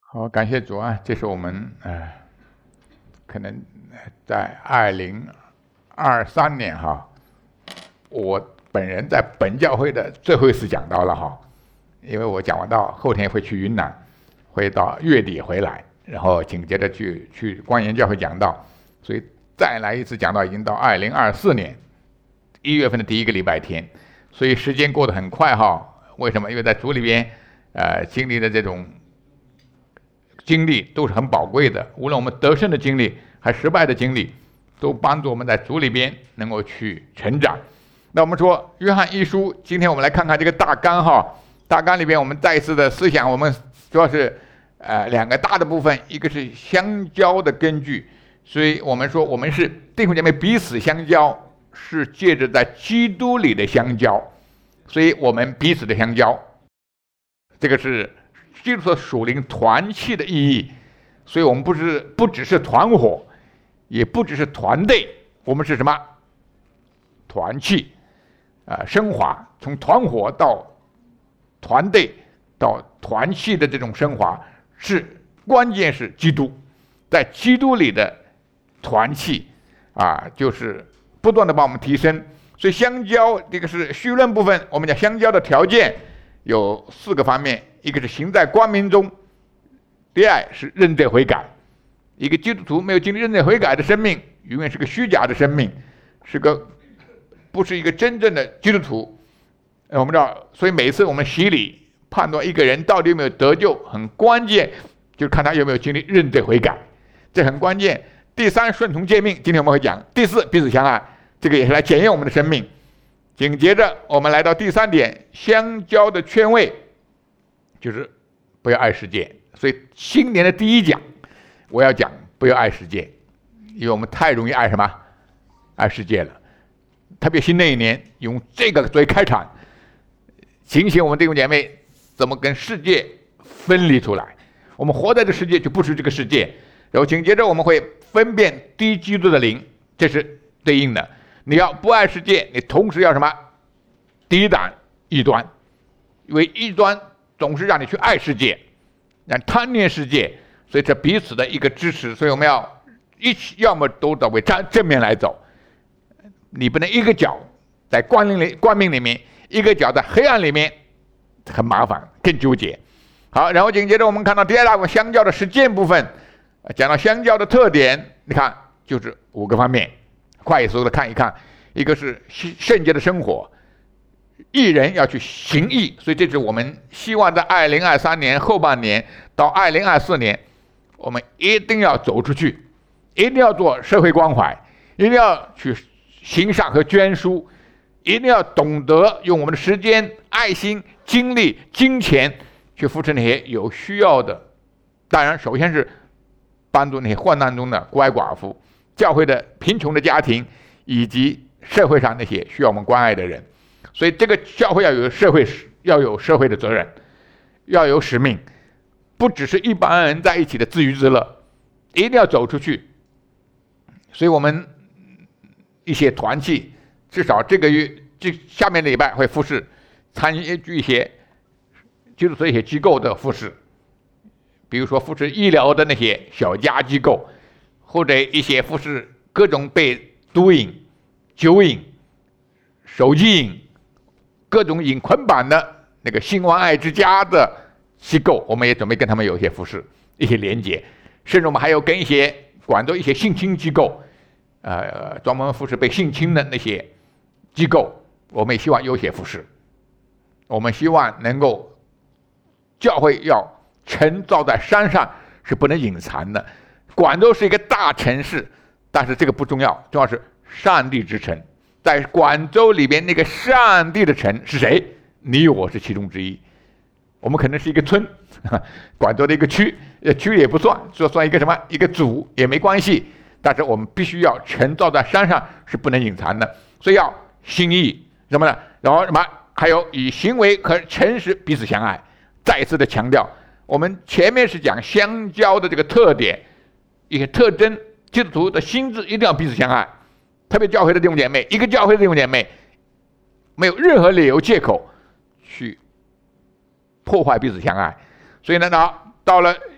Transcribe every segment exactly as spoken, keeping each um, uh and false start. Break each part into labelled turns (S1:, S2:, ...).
S1: 好，感谢主啊！这是我们呃，可能在二零二三年哈，我本人在本教会的最后一次讲道了哈，因为我讲完道后天会去云南，会到月底回来，然后紧接着去去光岩教会讲道，所以再来一次讲道已经到二零二四年一月份的第一个礼拜天，所以时间过得很快哈。为什么？因为在主里边，呃，经历的这种经历都是很宝贵的，无论我们得胜的经历还失败的经历，都帮助我们在主里边能够去成长。那我们说约翰一书，今天我们来看看这个大纲哈。大纲里边我们再一次的思想，我们主要是呃两个大的部分，一个是相交的根据，所以我们说我们是弟兄姐妹彼此相交，是借着在基督里的相交，所以我们彼此的相交，这个是基督的属灵团契的意义，所以我们不是不只是团伙，也不只是团队，我们是什么？团契啊、呃，升华，从团伙到团队到团契的这种升华，是关键是基督，在基督里的团契啊，就是不断的把我们提升。所以相交这个是绪论部分，我们讲相交的条件有四个方面。一个是行在光明中，第二是认罪悔改。一个基督徒没有经历认罪悔改的生命，永远是个虚假的生命，是个不是一个真正的基督徒。我们知道，所以每次我们洗礼判断一个人到底有没有得救，很关键就是看他有没有经历认罪悔改，这很关键。第三，顺从诫命，今天我们会讲。第四，彼此相爱，这个也是来检验我们的生命。紧接着我们来到第三点，相交的圈位，就是不要爱世界。所以新年的第一讲我要讲不要爱世界，因为我们太容易爱什么？爱世界了。特别新的一年用这个作为开场，警醒我们弟兄姐妹怎么跟世界分离出来。我们活在这世界就不是这个世界。然后紧接着我们会分辨低基督的灵，这是对应的。你要不爱世界，你同时要什么？抵挡异端，因为异端总是让你去爱世界，让贪恋世界，所以这彼此的一个支持。所以我们要一起，要么都得为正正面来走，你不能一个脚在光明里光明里面，一个脚在黑暗里面，很麻烦，更纠结。好，然后紧接着我们看到第二大部分相交的实践部分，讲到相交的特点，你看就是五个方面，快速的看一看。一个是圣洁的生活，义人要去行义，所以这是我们希望在二零二三年后半年到二零二四年，我们一定要走出去，一定要做社会关怀，一定要去行善和捐书，一定要懂得用我们的时间、爱心、精力、金钱去扶持那些有需要的。当然，首先是帮助那些患难中的孤儿寡妇、教会的贫穷的家庭，以及社会上那些需要我们关爱的人。所以这个教会要有社会，要有社会的责任，要有使命，不只是一般人在一起的自娱自乐，一定要走出去。所以我们一些团契，至少这个月这下面的礼拜会服侍，参与一些基督徒一些机构的服侍，比如说服侍医疗的那些小家机构，或者一些服侍各种被毒瘾、酒瘾、手机瘾、各种瘾捆绑的那个兴旺爱之家的机构，我们也准备跟他们有一些服侍、一些连结，甚至我们还有跟一些广州一些性侵机构，呃，专门服侍被性侵的那些机构，我们也希望有些服侍。我们希望能够教会要城造在山上，是不能隐藏的。广州是一个大城市，但是这个不重要，重要是上帝之城。在广州里边，那个上帝的城是谁？你我是其中之一。我们可能是一个村，广州的一个区，区也不算，就算一个什么一个组也没关系。但是我们必须要城造在山上，是不能隐藏的。所以要心意什么呢？然后什么？还有以行为和诚实彼此相爱。再一次的强调，我们前面是讲相交的这个特点，一些特征，基督徒的心智一定要彼此相爱。特别教会的弟兄姐妹，一个教会的弟兄姐妹没有任何理由借口去破坏彼此相爱。所以呢，到到了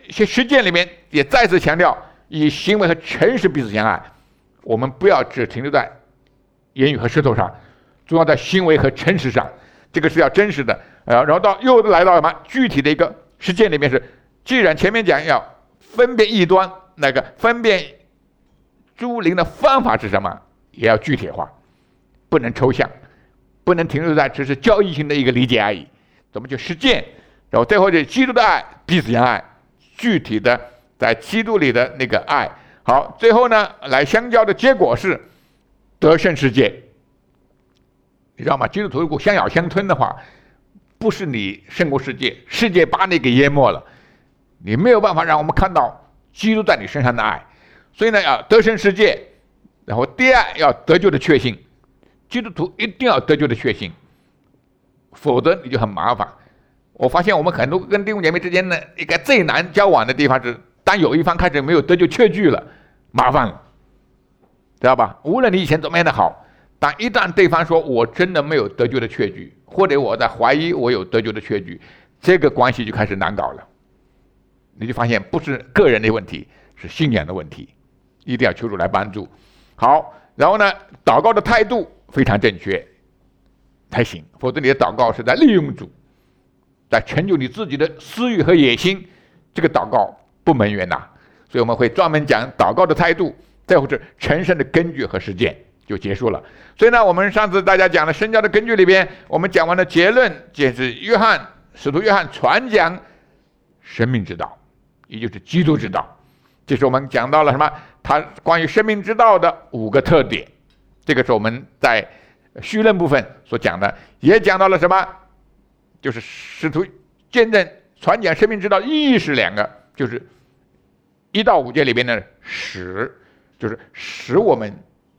S1: 实践里面也再次强调，以行为和诚实彼此相爱。我们不要只停留在言语和舌头上，主要在行为和诚实上，这个是要真实的。呃，然后到又来到什么具体的一个实践里面是，既然前面讲要分辨异端，那个分辨诸灵的方法是什么，也要具体化，不能抽象，不能停留在只是教义性的一个理解而已。怎么去实践？然后最后就是基督的爱，彼此相爱，具体的在基督里的那个爱。好，最后呢，来相交的结果是得胜世界。你知道吗？基督徒如果相咬相吞的话，不是你胜过世界，世界把你给淹没了，你没有办法让我们看到基督在你身上的爱。所以呢，要得胜世界，然后第二要得救的确信，基督徒一定要得救的确信，否则你就很麻烦。我发现我们很多跟弟兄姐妹之间的一个最难交往的地方是，当有一方开始没有得救确据了，麻烦了，知道吧？无论你以前怎么样的好，但一旦对方说我真的没有得救的确据，或者我在怀疑我有得救的确据，这个关系就开始难搞了。你就发现不是个人的问题，是信仰的问题，一定要求主来帮助。好，然后呢，祷告的态度非常正确才行，否则你的祷告是在利用主，在成就你自己的私欲和野心，这个祷告不蒙悦纳。所以我们会专门讲祷告的态度，最后是成圣的根据和实践，就结束了。所以呢，我们上次大家讲了圣教的根据里边，我们讲完了结论，就是约翰使徒约翰传讲生命之道，也就是基督之道。这是我们讲到了什么？他关于生命之道的五个特点，这个是我们在绪论部分所讲的，也讲到了什么？就是使徒见证传讲生命之道意义是两个，就是一到五节里边的使，就是使我们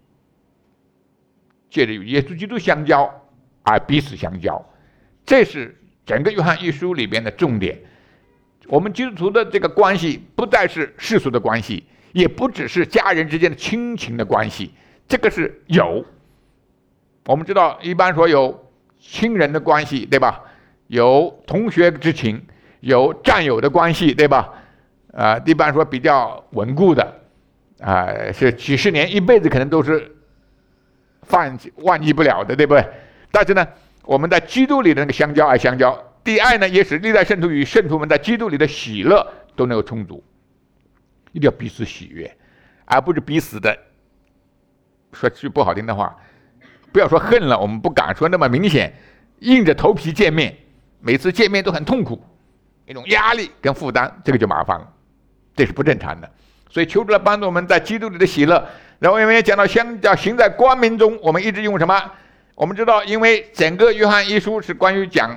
S1: 借着与耶稣基督相交而彼此相交，这是整个约翰一书里边的重点。我们基督徒的这个关系不再是世俗的关系，也不只是家人之间的亲情的关系，这个是有。我们知道一般说有亲人的关系，对吧？有同学之情，有战友的关系，对吧？啊、呃，一般说比较稳固的，啊、呃，是几十年、一辈子可能都是忘记忘记不了的，对不对？但是呢，我们在基督里的那个相交爱相交。第二呢，也使历代圣徒与圣徒们在基督里的喜乐都能够充足，一定要彼此喜悦，而不是彼此的。说句不好听的话，不要说恨了，我们不敢说那么明显，硬着头皮见面，每次见面都很痛苦，一种压力跟负担，这个就麻烦了，这是不正常的。所以求主来帮助我们在基督里的喜乐。然后我们也讲到相叫行在光明中，我们一直用什么？我们知道，因为整个约翰一书是关于讲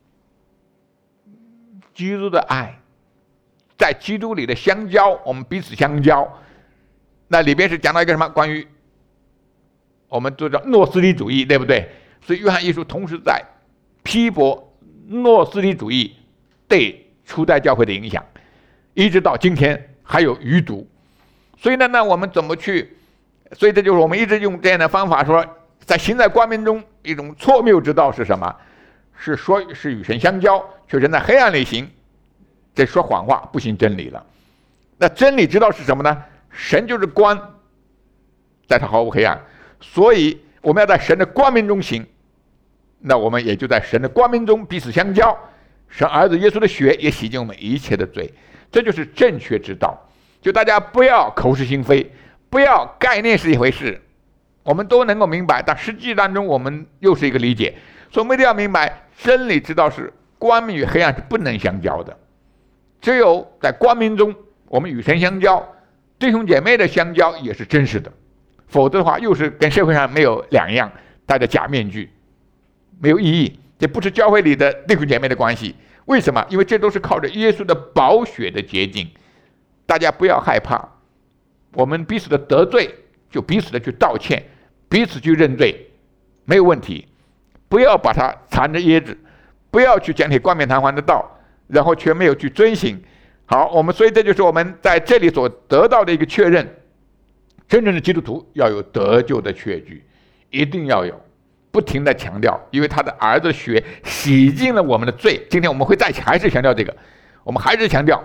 S1: 基督的爱，在基督里的相交，我们彼此相交。那里边是讲到一个什么？关于我们都叫诺斯底主义，对不对？所以约翰一书同时在批驳诺斯底主义对初代教会的影响，一直到今天还有余毒。所以呢，那我们怎么去？所以这就是我们一直用这样的方法说，在行在光明中，一种错谬之道是什么？是说是与神相交，却人在黑暗里行，这说谎话，不行真理了。那真理之道是什么呢？神就是光，在他毫无黑暗，所以我们要在神的光明中行。那我们也就在神的光明中彼此相交，神儿子耶稣的血也洗净我们一切的罪，这就是正确之道。就大家不要口是心非，不要概念是一回事，我们都能够明白，但实际当中我们又是一个理解。所以我们一定要明白，真理之道是光明与黑暗是不能相交的，只有在光明中我们与神相交，弟兄姐妹的相交也是真实的，否则的话又是跟社会上没有两样，戴着假面具，没有意义。这不是教会里的弟兄姐妹的关系。为什么？因为这都是靠着耶稣的宝血的洁净。大家不要害怕，我们彼此的得罪就彼此的去道歉，彼此去认罪，没有问题。不要把它藏着掖着，不要去讲起冠冕堂皇的道，然后却没有去遵行。好，我们所以这就是我们在这里所得到的一个确认，真正的基督徒要有得救的确据，一定要有，不停的强调，因为他的儿子的血洗净了我们的罪。今天我们会再还是强调这个，我们还是强调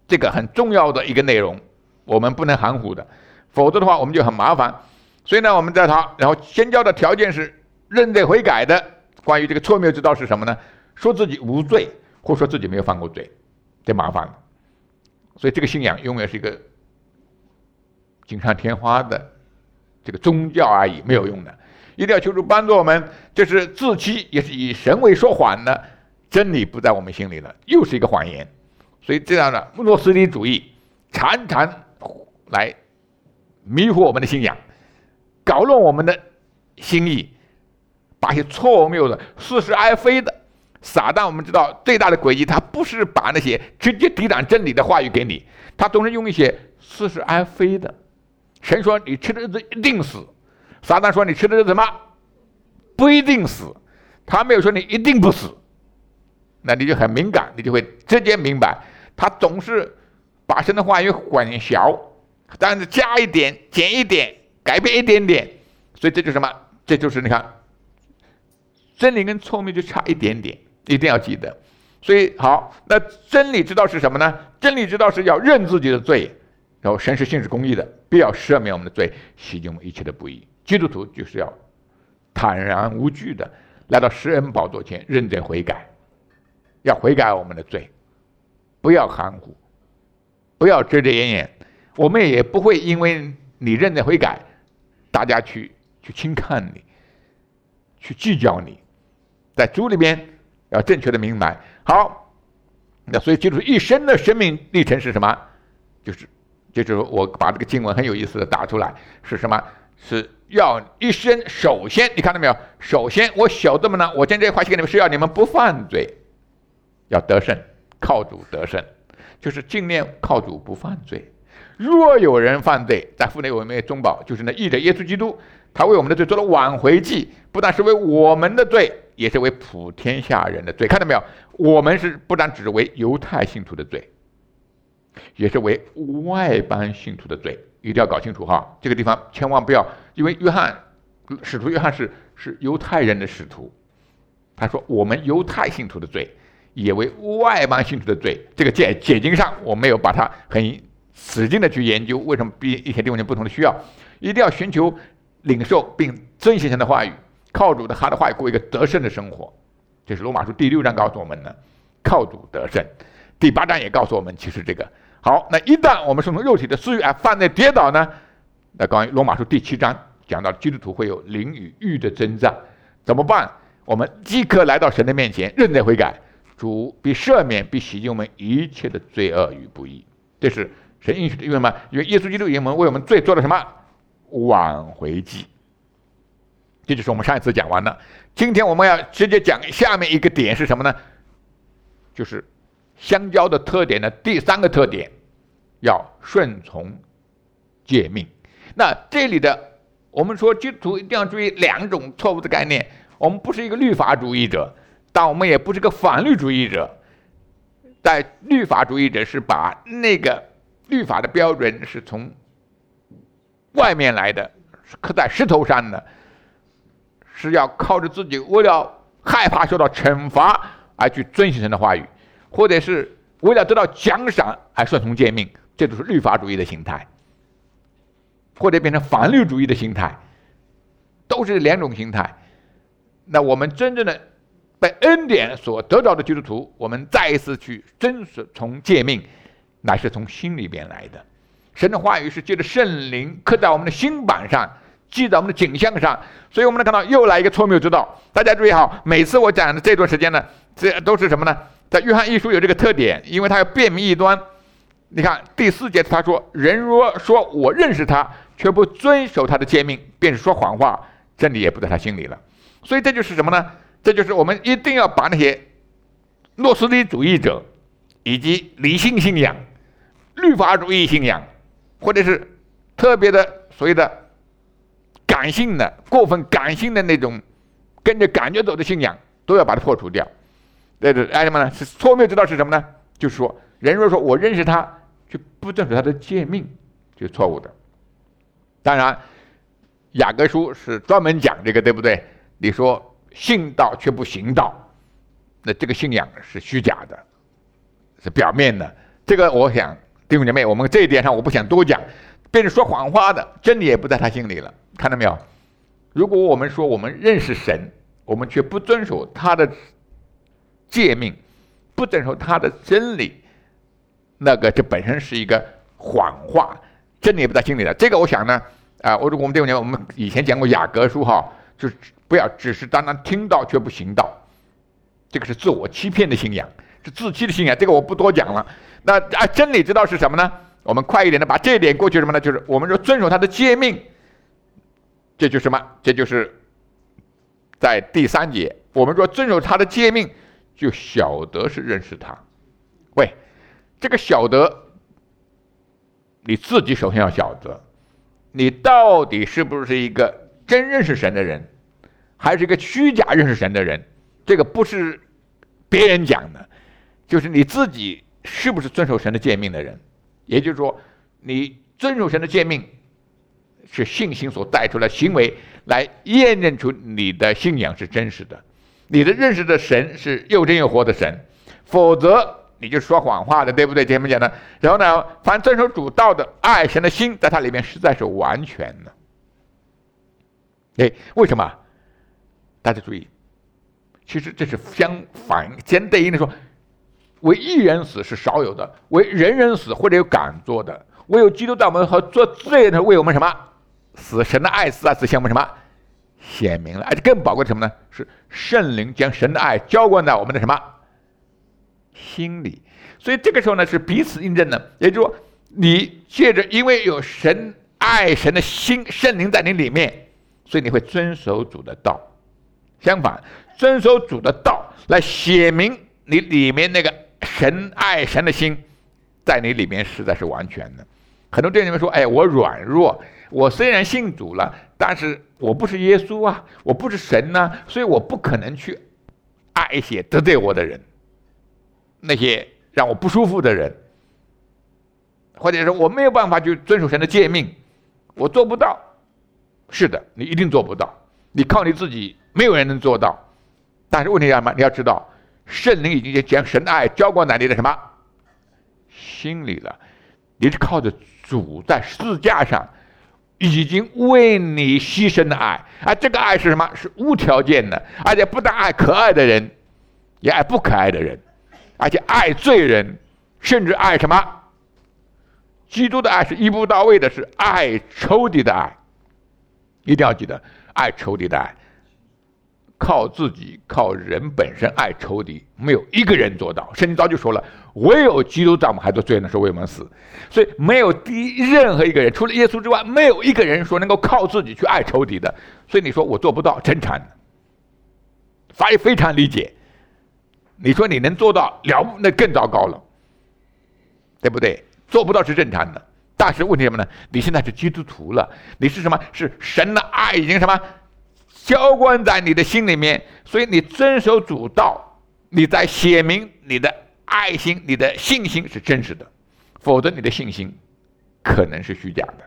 S1: 这个很重要的一个内容，我们不能含糊的，否则的话我们就很麻烦。所以呢，我们在他然后先教的条件是认罪悔改的。关于这个错谬之道是什么呢？说自己无罪，或说自己没有犯过罪，这麻烦了。所以这个信仰永远是一个锦上添花的这个宗教而已，没有用的。一定要求主帮助我们，这是自欺，也是以神为说谎的，真理不在我们心里了，又是一个谎言。所以这样的诺斯底主义常常来迷惑我们的信仰，搞乱我们的心意，把一些错谬的、似是而非的撒旦，我们知道最大的诡计，他不是把那些直接抵挡真理的话语给你，他总是用一些似是而非的。神说你吃的日子一定死，撒旦说你吃的日子什么不一定死，他没有说你一定不死，那你就很敏感，你就会直接明白，他总是把神的话语混淆，但是加一点、减一点、改变一点点，所以这就是什么？这就是你看，真理跟错谬就差一点点，一定要记得。所以好，那真理之道是什么呢？真理之道是要认自己的罪，然后神是信实公义的，必要赦免我们的罪，洗净我们一切的不义。基督徒就是要坦然无惧的来到施恩宝座前认真悔改，要悔改我们的罪，不要含糊，不要遮遮掩掩。我们也不会因为你认真悔改，大家去去轻看你，去计较你。在主里边要正确的明白。好，那所以基督徒一生的生命历程是什么？就是就是我把这个经文很有意思的打出来，是什么？是要一生首先你看到没有？首先我晓得么呢？我今天这话写给你们是要你们不犯罪，要得胜，靠主得胜，就是尽量靠主不犯罪。若有人犯罪，在父内我们也中保，就是那义者耶稣基督，他为我们的罪做了挽回祭，不但是为我们的罪，也是为普天下人的罪。看到没有？我们是不但只为犹太信徒的罪，也是为外邦信徒的罪，一定要搞清楚哈。这个地方千万不要，因为约翰使徒约翰是是犹太人的使徒，他说我们犹太信徒的罪，也为外邦信徒的罪。这个解解经上我没有把它很使劲的去研究，为什么比一些弟兄不同的需要，一定要寻求领受并遵行神的话语，靠主的他的话语过一个得胜的生活。这是罗马书第六章告诉我们的，靠主得胜。第八章也告诉我们，其实这个好。那一旦我们顺从肉体的私欲而犯罪跌倒呢？那关于罗马书第七章讲到基督徒会有灵与欲的征战，怎么办？我们即刻来到神的面前认罪悔改，主必赦免，必洗净我们一切的罪恶与不义。这是神应许的，因为什么？因为耶稣基督为我们罪做了什么？挽回祭。这就是我们上一次讲完了。今天我们要直接讲下面一个点是什么呢？就是相交的特点的第三个特点，要顺从诫命。那这里的我们说基督徒一定要注意两种错误的概念。我们不是一个律法主义者，但我们也不是个法律主义者。在律法主义者是把那个律法的标准是从外面来的，是刻在石头上的，是要靠着自己为了害怕受到惩罚而去遵行神的话语，或者是为了得到奖赏而顺从诫命，这就是律法主义的心态，或者变成法律主义的心态，都是两种心态。那我们真正的被恩典所得到的基督徒，我们再一次去遵从诫命，乃是从心里边来的。神的话语是借着圣灵刻在我们的心板上，记在我们的景象上，所以我们能看到又来一个错谬之道。大家注意好，每次我讲的这段时间呢，这都是什么呢？在约翰一书有这个特点，因为他要辨明异端。你看第四节他说，人若说我认识他，却不遵守他的诫命，便是说谎话，真理也不在他心里了。所以这就是什么呢？这就是我们一定要把那些诺斯底主义者以及理性信仰、律法主义信仰，或者是特别的所谓的感性的、过分感性的那种跟着感觉走的信仰，都要把它破除掉。对对，爱什么呢？是错谬之道是什么呢？就是说，人若说我认识他，却不遵守他的诫命，就是错误的。当然，雅各书是专门讲这个，对不对？你说信道却不行道，那这个信仰是虚假的，是表面的， 这个我想弟兄姐妹，我们这一点上我不想多讲。别人说谎话的，真理也不在他心里了，看到没有？如果我们说我们认识神，我们却不遵守他的诫命，不遵守他的真理，那个这本身是一个谎话，真理也不在心里了。这个我想呢，啊、呃，我我们弟兄姐妹，我们以前讲过雅各书哈，就是不要只是单单听到却不行道，这个是自我欺骗的信仰，是自欺的信仰。这个我不多讲了。那啊，真理知道是什么呢？我们快一点的把这一点过去什么呢？就是我们说遵守他的诫命，这就是什么？这就是在第三节，我们说遵守他的诫命，就晓得是认识他。喂，这个晓得，你自己首先要晓得，你到底是不是一个真认识神的人，还是一个虚假认识神的人？这个不是别人讲的，就是你自己是不是遵守神的诫命的人。也就是说，你遵守神的诫命，是信心所带出来的行为，来验证出你的信仰是真实的，你的认识的神是又真又活的神，否则你就说谎话的，对不对？前面讲的。然后呢，凡遵守主道的，爱神的心在他里面实在是完全的。哎，为什么？大家注意，其实这是相反相对应的说。为一人死是少有的，为人人死或者有敢做的，唯有基督在我们和做罪人为我们什么死？神的爱死啊，死向我们什么显明了？而且更宝贵的什么呢？是圣灵将神的爱浇灌在我们的什么心里。所以这个时候呢，是彼此印证的。也就是说，你借着因为有神爱神的心，圣灵在你里面，所以你会遵守主的道。相反，遵守主的道来写明你里面那个神爱神的心在你里面实在是完全的。很多弟兄们说，哎，我软弱，我虽然信主了，但是我不是耶稣啊，我不是神啊，所以我不可能去爱一些得罪我的人，那些让我不舒服的人，或者说我没有办法去遵守神的诫命，我做不到。是的，你一定做不到，你靠你自己没有人能做到。但是问题是什么？你要知道，圣灵已经将神的爱浇灌在你的什么心里了，你是靠着主在十字架上已经为你牺牲的爱，而这个爱是什么？是无条件的，而且不但爱可爱的人，也爱不可爱的人，而且爱罪人，甚至爱什么？基督的爱是一步到位的，是爱仇敌的爱。一定要记得，爱仇敌的爱，靠自己靠人本身爱仇敌，没有一个人做到。圣经早就说了，唯有基督在我们还做罪人的时候为我们死。所以没有第任何一个人，除了耶稣之外，没有一个人说能够靠自己去爱仇敌的。所以你说我做不到，真惨的。法律非常理解。你说你能做到了，那更糟糕了，对不对？做不到是正常的。但是问题什么呢？你现在是基督徒了，你是什么？是神的爱已经什么浇灌在你的心里面，所以你遵守主道，你在写明你的爱心、你的信心是真实的，否则你的信心可能是虚假的。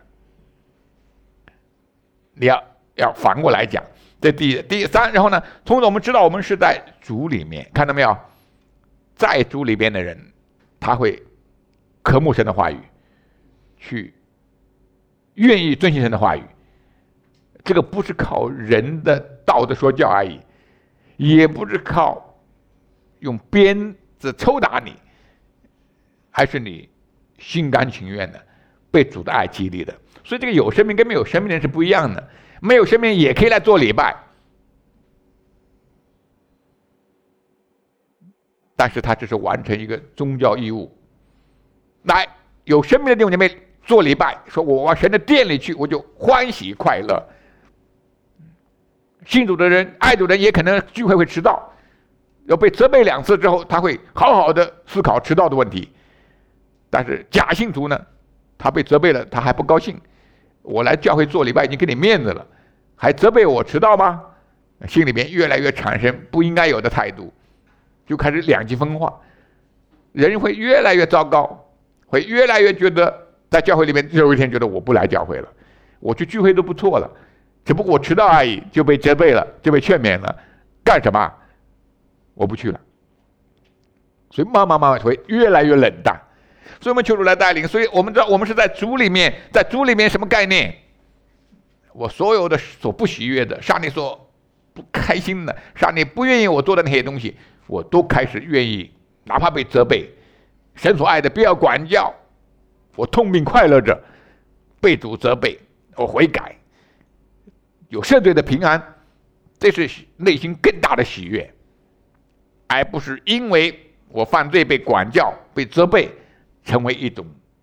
S1: 你要要反过来讲，这第第三，然后呢，通常我们知道我们是在主里面，看到没有？在主里边的人，他会渴慕神的话语，去愿意遵行神的话语。这个不是靠人的道德说教而已，也不是靠用鞭子抽打你，还是你心甘情愿的被主的爱激励的。所以这个有生命跟没有生命的人是不一样的。没有生命也可以来做礼拜，但是他只是完成一个宗教义务。来，有生命的弟兄姐妹做礼拜，说我往神的殿里去，我就欢喜快乐。信主的人、爱主的人也可能聚会会迟到，要被责备两次之后，他会好好的思考迟到的问题。但是假信徒呢，他被责备了，他还不高兴。我来教会做礼拜已经给你面子了，还责备我迟到吗？心里面越来越产生不应该有的态度，就开始两极分化，人会越来越糟糕，会越来越觉得在教会里面有一天觉得我不来教会了，我去聚会都不错了，只不过我迟到而已，就被责备了，就被劝勉了，干什么？我不去了。所以慢慢慢慢会越来越冷淡。 所以我们求主来带领。所以我们知道我们是在主里面，在主里面什么概念？我所有的所不喜悦的，上帝所不开心的，上帝不愿意我做的那些东西，我都开始愿意，哪怕被责备，神所爱的不要管教，我痛并快乐着，被主责备，我悔改，有赦罪的平安，这是内心更大的喜悦，而不是因为我犯罪被管教、被责备，成为一种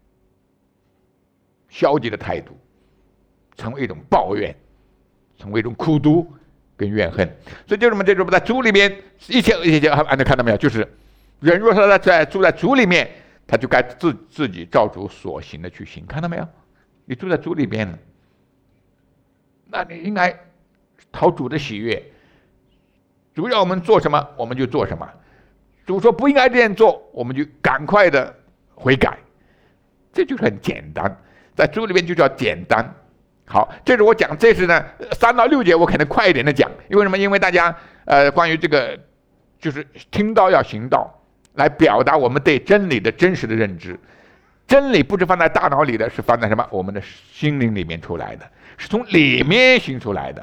S1: 消极的态度，成为一种抱怨，成为一种苦毒跟怨恨。所以就是我们这种在主里面，一切一切，按照看到没有？就是人若是在住在主里面，他就该自自己照主所行的去行，看到没有？你住在主里边了，那你应该讨主的喜悦。主要我们做什么，我们就做什么。主说不应该这样做，我们就赶快的悔改。这就是很简单，在主里面就叫简单。好，这是我讲，这是呢三到六节，我可能快一点的讲，因为什么？因为大家呃关于这个就是听到要行道，来表达我们对真理的真实的认知。真理不是放在大脑里的，是放在什么？我们的心灵里面出来的，是从里面行出来的。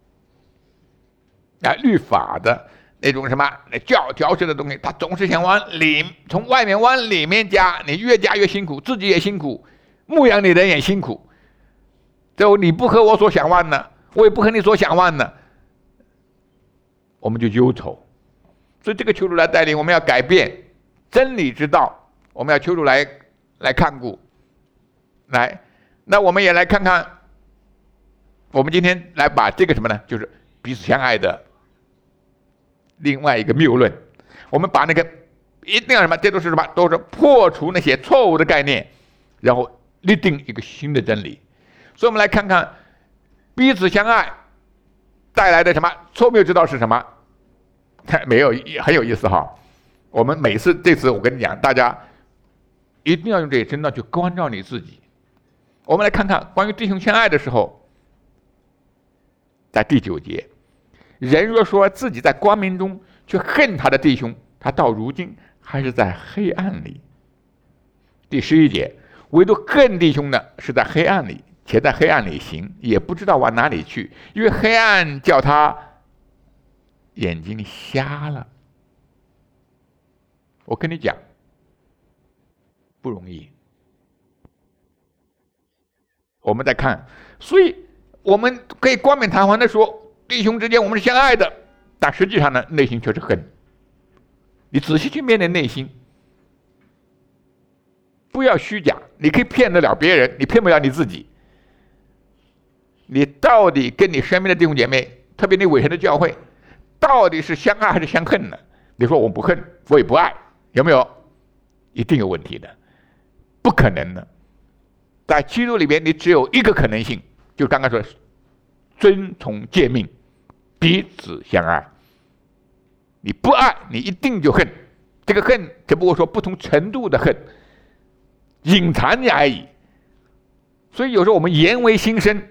S1: 啊，律法的那种什么教条式的东西，它总是想往里，从外面往里面加，你越加越辛苦，自己也辛苦，牧养你的人也辛苦。就你不和我所想望的，我也不和你所想望的，我们就忧愁。所以这个求主来带领，我们要改变真理之道，我们要求主来来看顾。来，那我们也来看看，我们今天来把这个什么呢？就是彼此相爱的另外一个谬论，我们把那个一定要什么？这都是什么？都是破除那些错误的概念，然后立定一个新的真理。所以我们来看看彼此相爱带来的什么错谬之道是什么？没有，很有意思哈。我们每次这次我跟你讲，大家一定要用这些真道去关照你自己。我们来看看关于弟兄相爱的时候，在第九节，人若说自己在光明中却恨他的弟兄，他到如今还是在黑暗里。第十一节，唯独恨弟兄的是在黑暗里，且在黑暗里行，也不知道往哪里去，因为黑暗叫他眼睛瞎了。我跟你讲，不容易。我们再看，所以我们可以冠冕堂皇的说，弟兄之间我们是相爱的，但实际上呢，内心却是恨。你仔细去面对内心，不要虚假。你可以骗得了别人，你骗不了你自己。你到底跟你身边的弟兄姐妹，特别你委身的教会，到底是相爱还是相恨呢？你说我不恨，我也不爱，有没有？一定有问题的，不可能的。在基督里面，你只有一个可能性，就刚刚说，遵从诫命，彼此相爱。你不爱，你一定就恨。这个恨只不过说不同程度的恨，隐藏而已。所以有时候我们言为心声。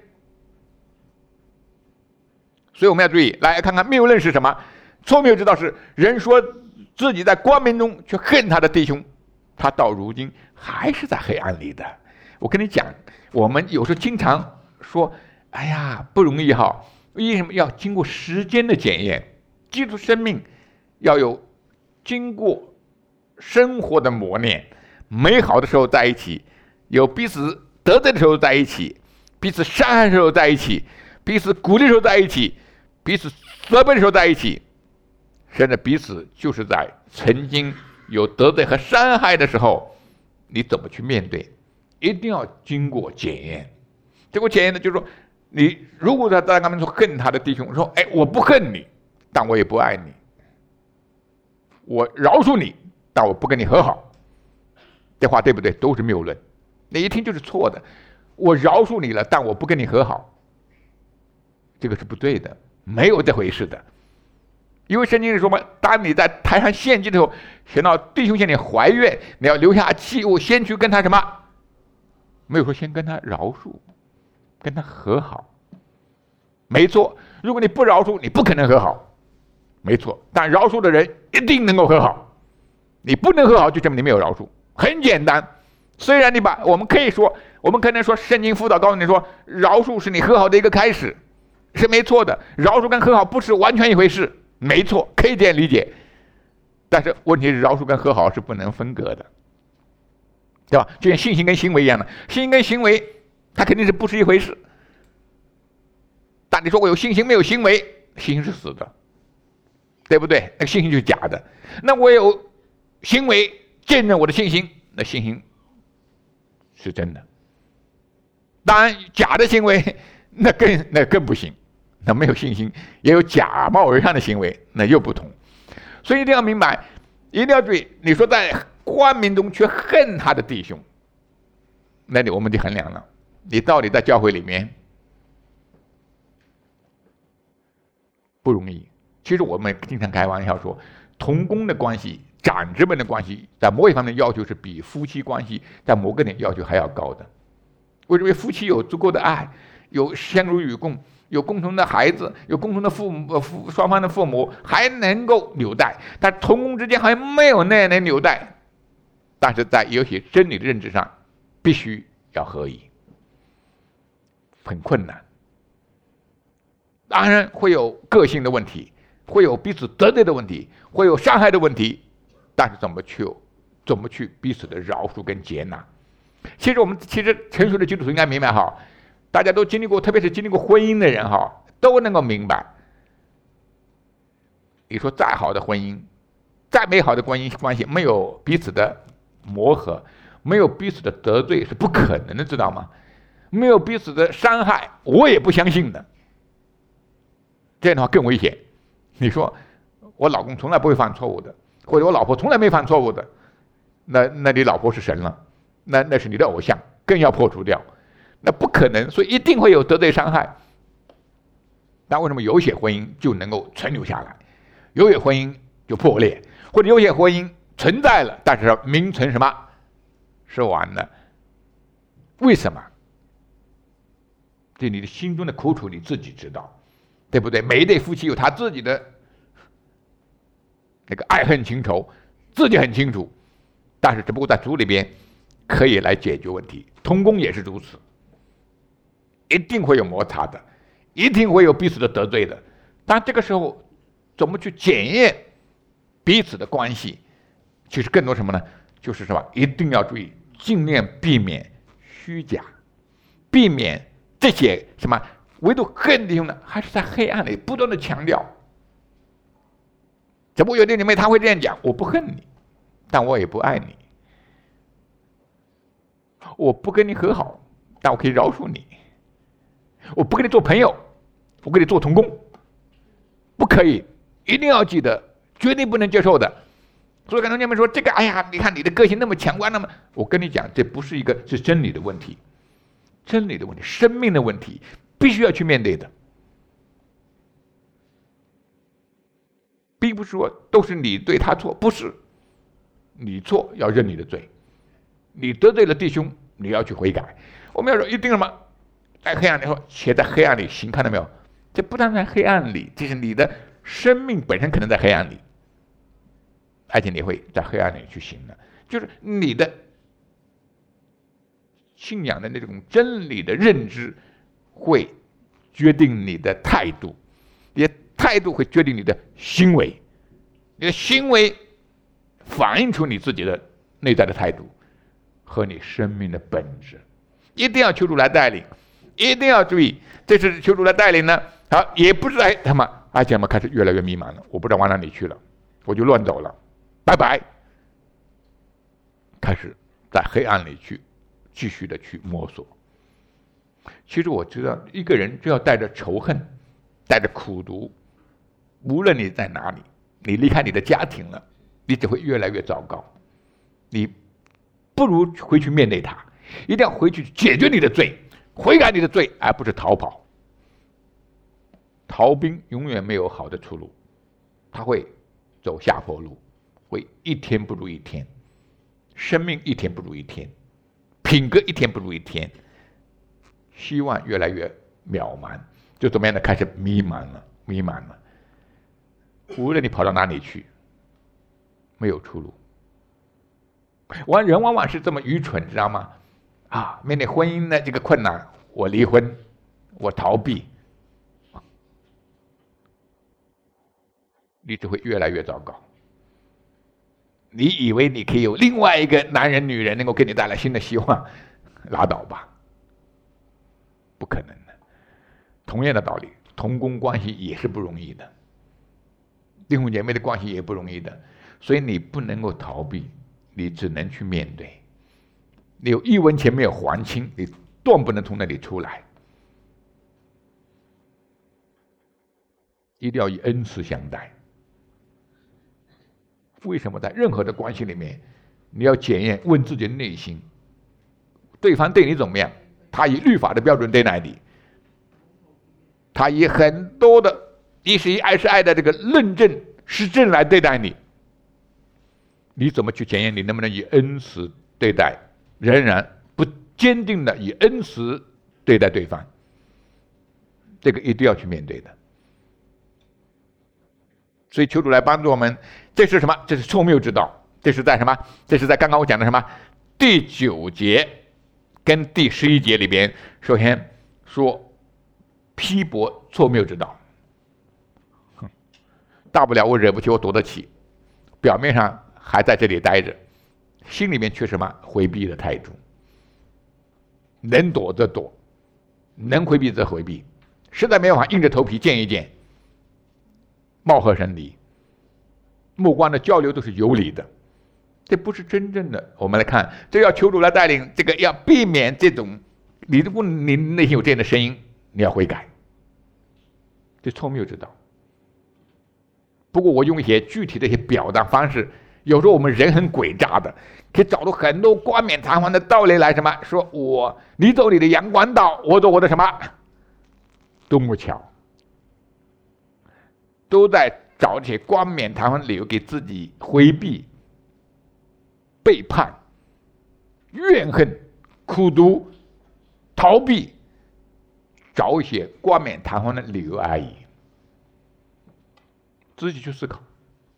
S1: 所以我们要注意，来看看谬论是什么？错谬之道是人说自己在光明中却恨他的弟兄，他到如今还是在黑暗里的。我跟你讲，我们有时候经常说，哎呀，不容易哈。为什么要经过时间的检验？基督生命要有经过生活的磨练，美好的时候在一起，有彼此得罪的时候在一起，彼此伤害的时候在一起，彼此鼓励的时候在一起，彼此责备的时候在一起，甚至彼此就是在曾经有得罪和伤害的时候，你怎么去面对？一定要经过检验。经过检验呢，就是说，你如果在他们说恨他的弟兄，说，哎，我不恨你，但我也不爱你，我饶恕你，但我不跟你和好，这话对不对？都是谬论，你一听就是错的。我饶恕你了，但我不跟你和好，这个是不对的，没有这回事的。因为圣经里说嘛，当你在台上献祭的时候，想到弟兄向你怀怨，你要留下祭物，先去跟他什么？没有说先跟他饶恕，跟他和好。没错，如果你不饶恕，你不可能和好，没错。但饶恕的人一定能够和好，你不能和好，就证明你没有饶恕。 很简单。虽然你把我们可以说，我们可能说圣经辅导告诉你说，饶恕是你和好的一个开始，是没错的。饶恕跟和好不是完全一回事，没错，可以这样理解。但是问题是，饶恕跟和好是不能分割的，对吧？就像信心跟行为一样的，信心跟行为它肯定是不是一回事。但你说我有信心没有行为，信心是死的，对不对？那个信心就是假的。那我有行为见证我的信心，那信心是真的。当然，假的行为那更那更不行，那没有信心，也有假冒而上的行为，那又不同。所以一定要明白，一定要注意。你说在光明中却恨他的弟兄，那你我们就衡量了，你到底在教会里面不容易。其实我们经常开玩笑说，同工的关系、长子们的关系，在某一方面的要求是比夫妻关系在某个点要求还要高的。为什么？夫妻有足够的爱，有相濡以共，有共同的孩子，有共同的父母，呃，父双方的父母还能够纽带，但同工之间好像没有那样的纽带。但是在有些真理的认知上，必须要合一，很困难。当然会有个性的问题，会有彼此得罪的问题，会有伤害的问题，但是怎么去怎么去彼此的饶恕跟接纳？其实我们其实成熟的基督徒应该明白哈，大家都经历过，特别是经历过婚姻的人哈，都能够明白。你说再好的婚姻，再美好的关系关系，没有彼此的磨合，没有彼此的得罪是不可能的，知道吗？没有彼此的伤害，我也不相信的。这样的话更危险。你说我老公从来不会犯错误的，或者我老婆从来没犯错误的，那那你老婆是神了，那那是你的偶像，更要破除掉，那不可能。所以一定会有得罪伤害。但为什么有些婚姻就能够存留下来，有些婚姻就破裂，或者有些婚姻存在了，但是名存什么是完了？为什么？对你的心中的苦楚你自己知道，对不对？每一对夫妻有他自己的那个爱恨情仇，自己很清楚，但是只不过在主里边可以来解决问题。同工也是如此，一定会有摩擦的，一定会有彼此的得罪的。但这个时候怎么去检验彼此的关系？其实更多什么呢？就是什么？一定要注意，尽量避免虚假，避免这些什么。唯独恨弟兄呢，还是在黑暗里不断的强调。只不过有的姐妹她会这样讲：我不恨你，但我也不爱你；我不跟你和好，但我可以饶恕你；我不跟你做朋友，我跟你做同工。不可以，一定要记得，绝对不能接受的。所以很多姐妹说这个，哎呀，你看你的个性那么强悍，那么我跟你讲，这不是一个是真理的问题，真理的问题，生命的问题。必须要去面对的，并不是说都是你对他错，不是，你错要认你的罪，你得罪了弟兄，你要去悔改。我们要说一定什么，在黑暗里说，且在黑暗里行，看到没有？这不但在黑暗里，就是你的生命本身可能在黑暗里，而且你会在黑暗里去行的，就是你的信仰的那种真理的认知。会决定你的态度，你的态度会决定你的行为，你的行为反映出你自己的内在的态度和你生命的本质。一定要求主来带领，一定要注意，这是求主来带领呢。好，也不是哎，他们而且们开始越来越迷茫了，我不知道往哪里去了，我就乱走了，拜拜。开始在黑暗里去继续的去摸索。其实我知道，一个人就要带着仇恨，带着苦毒，无论你在哪里，你离开你的家庭了，你只会越来越糟糕。你不如回去面对他，一定要回去解决你的罪，悔改你的罪，而不是逃跑。逃兵永远没有好的出路，他会走下坡路，会一天不如一天，生命一天不如一天，品格一天不如一天。希望越来越渺茫，就怎么样的开始迷茫了，迷茫了。无论你跑到哪里去，没有出路。 往人往往是这么愚蠢，知道吗？啊，面对婚姻的这个困难，我离婚，我逃避，你只会越来越糟糕。你以为你可以有另外一个男人、女人能够给你带来新的希望，拉倒吧，不可能的。同样的道理，同工关系也是不容易的，弟兄姐妹的关系也不容易的，所以你不能够逃避，你只能去面对。你有一文钱没有还清，你断不能从那里出来。一定要以恩慈相待。为什么在任何的关系里面，你要检验问自己的内心，对方对你怎么样？他以律法的标准对待你，他以很多的一是一爱是爱的这个论证实证来对待你，你怎么去检验你能不能以恩慈对待？仍然不坚定的以恩慈对待对方，这个一定要去面对的。所以求主来帮助我们。这是什么？这是错谬之道。这是在什么？这是在刚刚我讲的什么？第九节跟第十一节里边，首先说批驳错谬之道。大不了我惹不起，我躲得起，表面上还在这里待着，心里面却什么？回避的态度。能躲则躲，能回避则回避，实在没有办法，硬着头皮见一见，貌合神离。目光的交流都是有理的，这不是真正的。我们来看，这要求主来带领，这个要避免这种，你如果你内心有这样的声音，你要悔改，这错谬之道。不过我用一些具体的一些表达方式，有时候我们人很诡诈的，可以找到很多冠冕堂皇的道理来什么？说我你走你的阳关道，我走我的什么？独木桥，都在找这些冠冕堂皇的理由给自己回避、背叛、怨恨、苦毒、逃避，找一些冠冕堂皇的理由而已。自己去思考。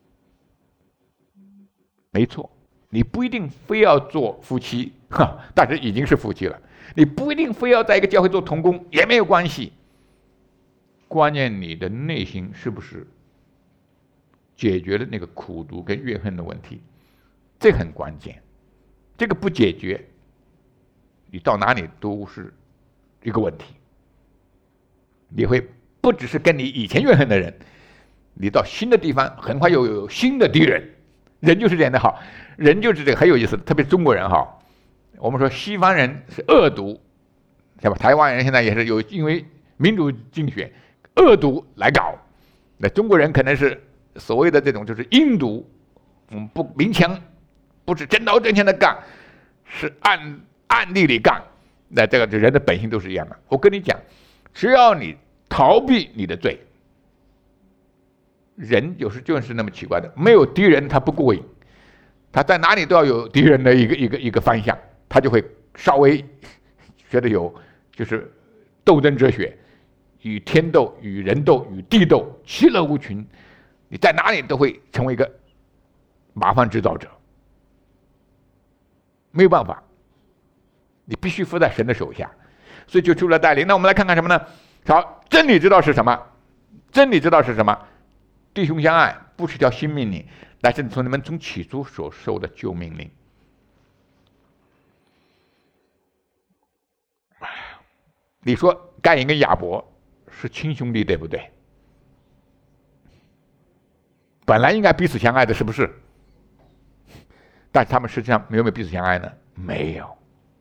S1: 没错，你不一定非要做夫妻，哈，但是已经是夫妻了。你不一定非要在一个教会做同工，也没有关系。关键你的内心是不是解决了那个苦毒跟怨恨的问题，这很关键。这个不解决，你到哪里都是一个问题。你会不只是跟你以前怨恨的人，你到新的地方很快又有新的敌人。人就是这样的哈，人就是这个很有意思，特别是中国人哈。我们说西方人是恶毒，是吧？台湾人现在也是有因为民主竞选恶毒来搞，那中国人可能是所谓的这种就是阴毒，嗯，不明枪，不是真刀真枪的干，是暗暗地里干。那这个人的本性都是一样的。我跟你讲，只要你逃避你的罪，人有时就是那么奇怪的，没有敌人他不过瘾，他在哪里都要有敌人的一个一个一个方向，他就会稍微觉得有就是斗争哲学，与天斗、与人斗、与地斗，其乐无穷。你在哪里都会成为一个麻烦制造者，没有办法，你必须服在神的手下，所以就出了带领。那我们来看看什么呢？好，真理之道是什么？真理之道是什么？弟兄相爱不是条新命令，但是从你们从起初所受的旧命令。你说该隐跟亚伯是亲兄弟，对不对？本来应该彼此相爱的，是不是？但他们实际上有没有彼此相爱呢？没有。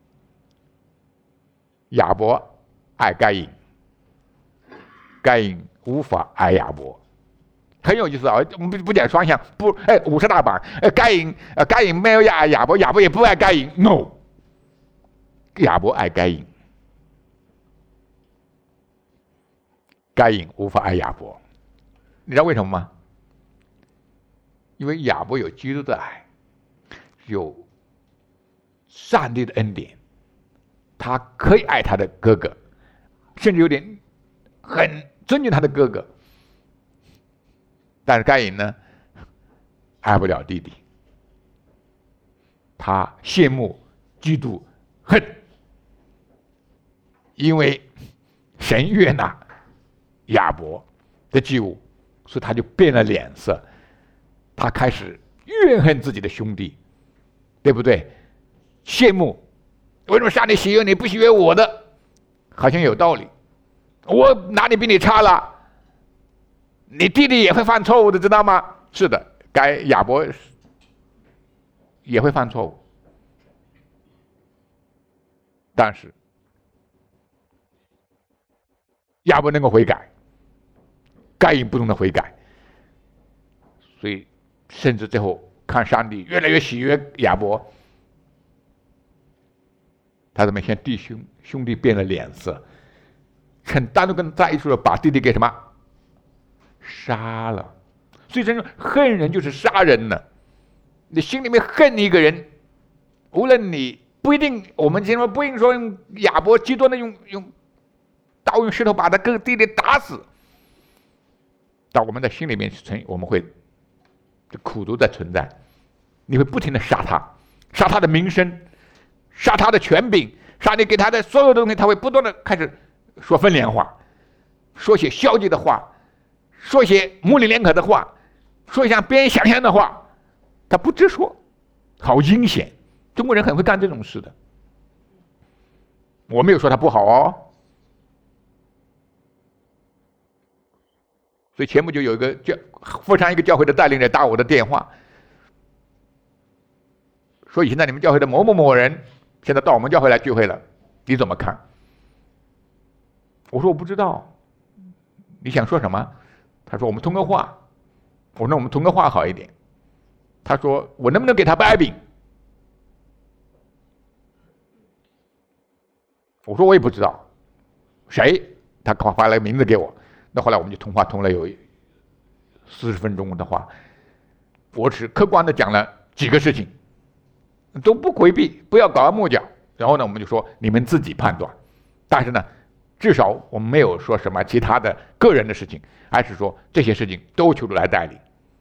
S1: 亚伯爱该隐，该隐无法爱亚伯。很有意思啊！我们不讲双向，不，哎，五十大板，哎，该隐，呃，该隐没有爱亚伯，亚伯也不爱该隐 ，no， 亚伯爱该隐，该隐无法爱亚伯，你知道为什么吗？因为亚伯有基督的爱，有上帝的恩典，他可以爱他的哥哥，甚至有点很尊敬他的哥哥。但是该隐呢，爱不了弟弟， 他羡慕、嫉妒、恨，因为神悦纳亚伯的祭物，所以他就变了脸色，他开始怨恨自己的兄弟，对不对？羡慕，为什么上帝喜悦你不喜悦我的？好像有道理，我哪里比你差了？你弟弟也会犯错误的，知道吗？是的，该亚伯也会犯错误，但是亚伯能够悔改，该隐不能悔改，所以甚至最后看上帝越来越喜悦亚伯，他怎么向弟兄兄弟变了脸色，很单独跟在一起了，把弟弟给什么杀了。所以真正恨人就是杀人了。你心里面恨一个人，无论你不一定，我们今天不一定说用亚伯极端的用用刀用石头把他跟弟弟打死，但我们在心里面存，我们会苦毒在存在，你会不停的杀他，杀他的名声，杀他的权柄，杀你给他的所有的东西，他会不断的开始说风凉话，说些消极的话，说些模棱两可的话，说像别人想象的话，他不直说，好阴险。中国人很会干这种事的，我没有说他不好哦。所以前不久有一个教富山一个教会的带领人打我的电话，说以前在你们教会的某某某人现在到我们教会来聚会了，你怎么看？我说我不知道，你想说什么？他说我们通个话。我说那我们通个话好一点。他说我能不能给他掰饼？我说我也不知道，谁？他发了个名字给我。那后来我们就通话通了有四十分钟的话，我只客观的讲了几个事情，都不回避，不要搞歪抹角。然后呢，我们就说你们自己判断。但是呢，至少我们没有说什么其他的个人的事情，而是说这些事情都求主来代理，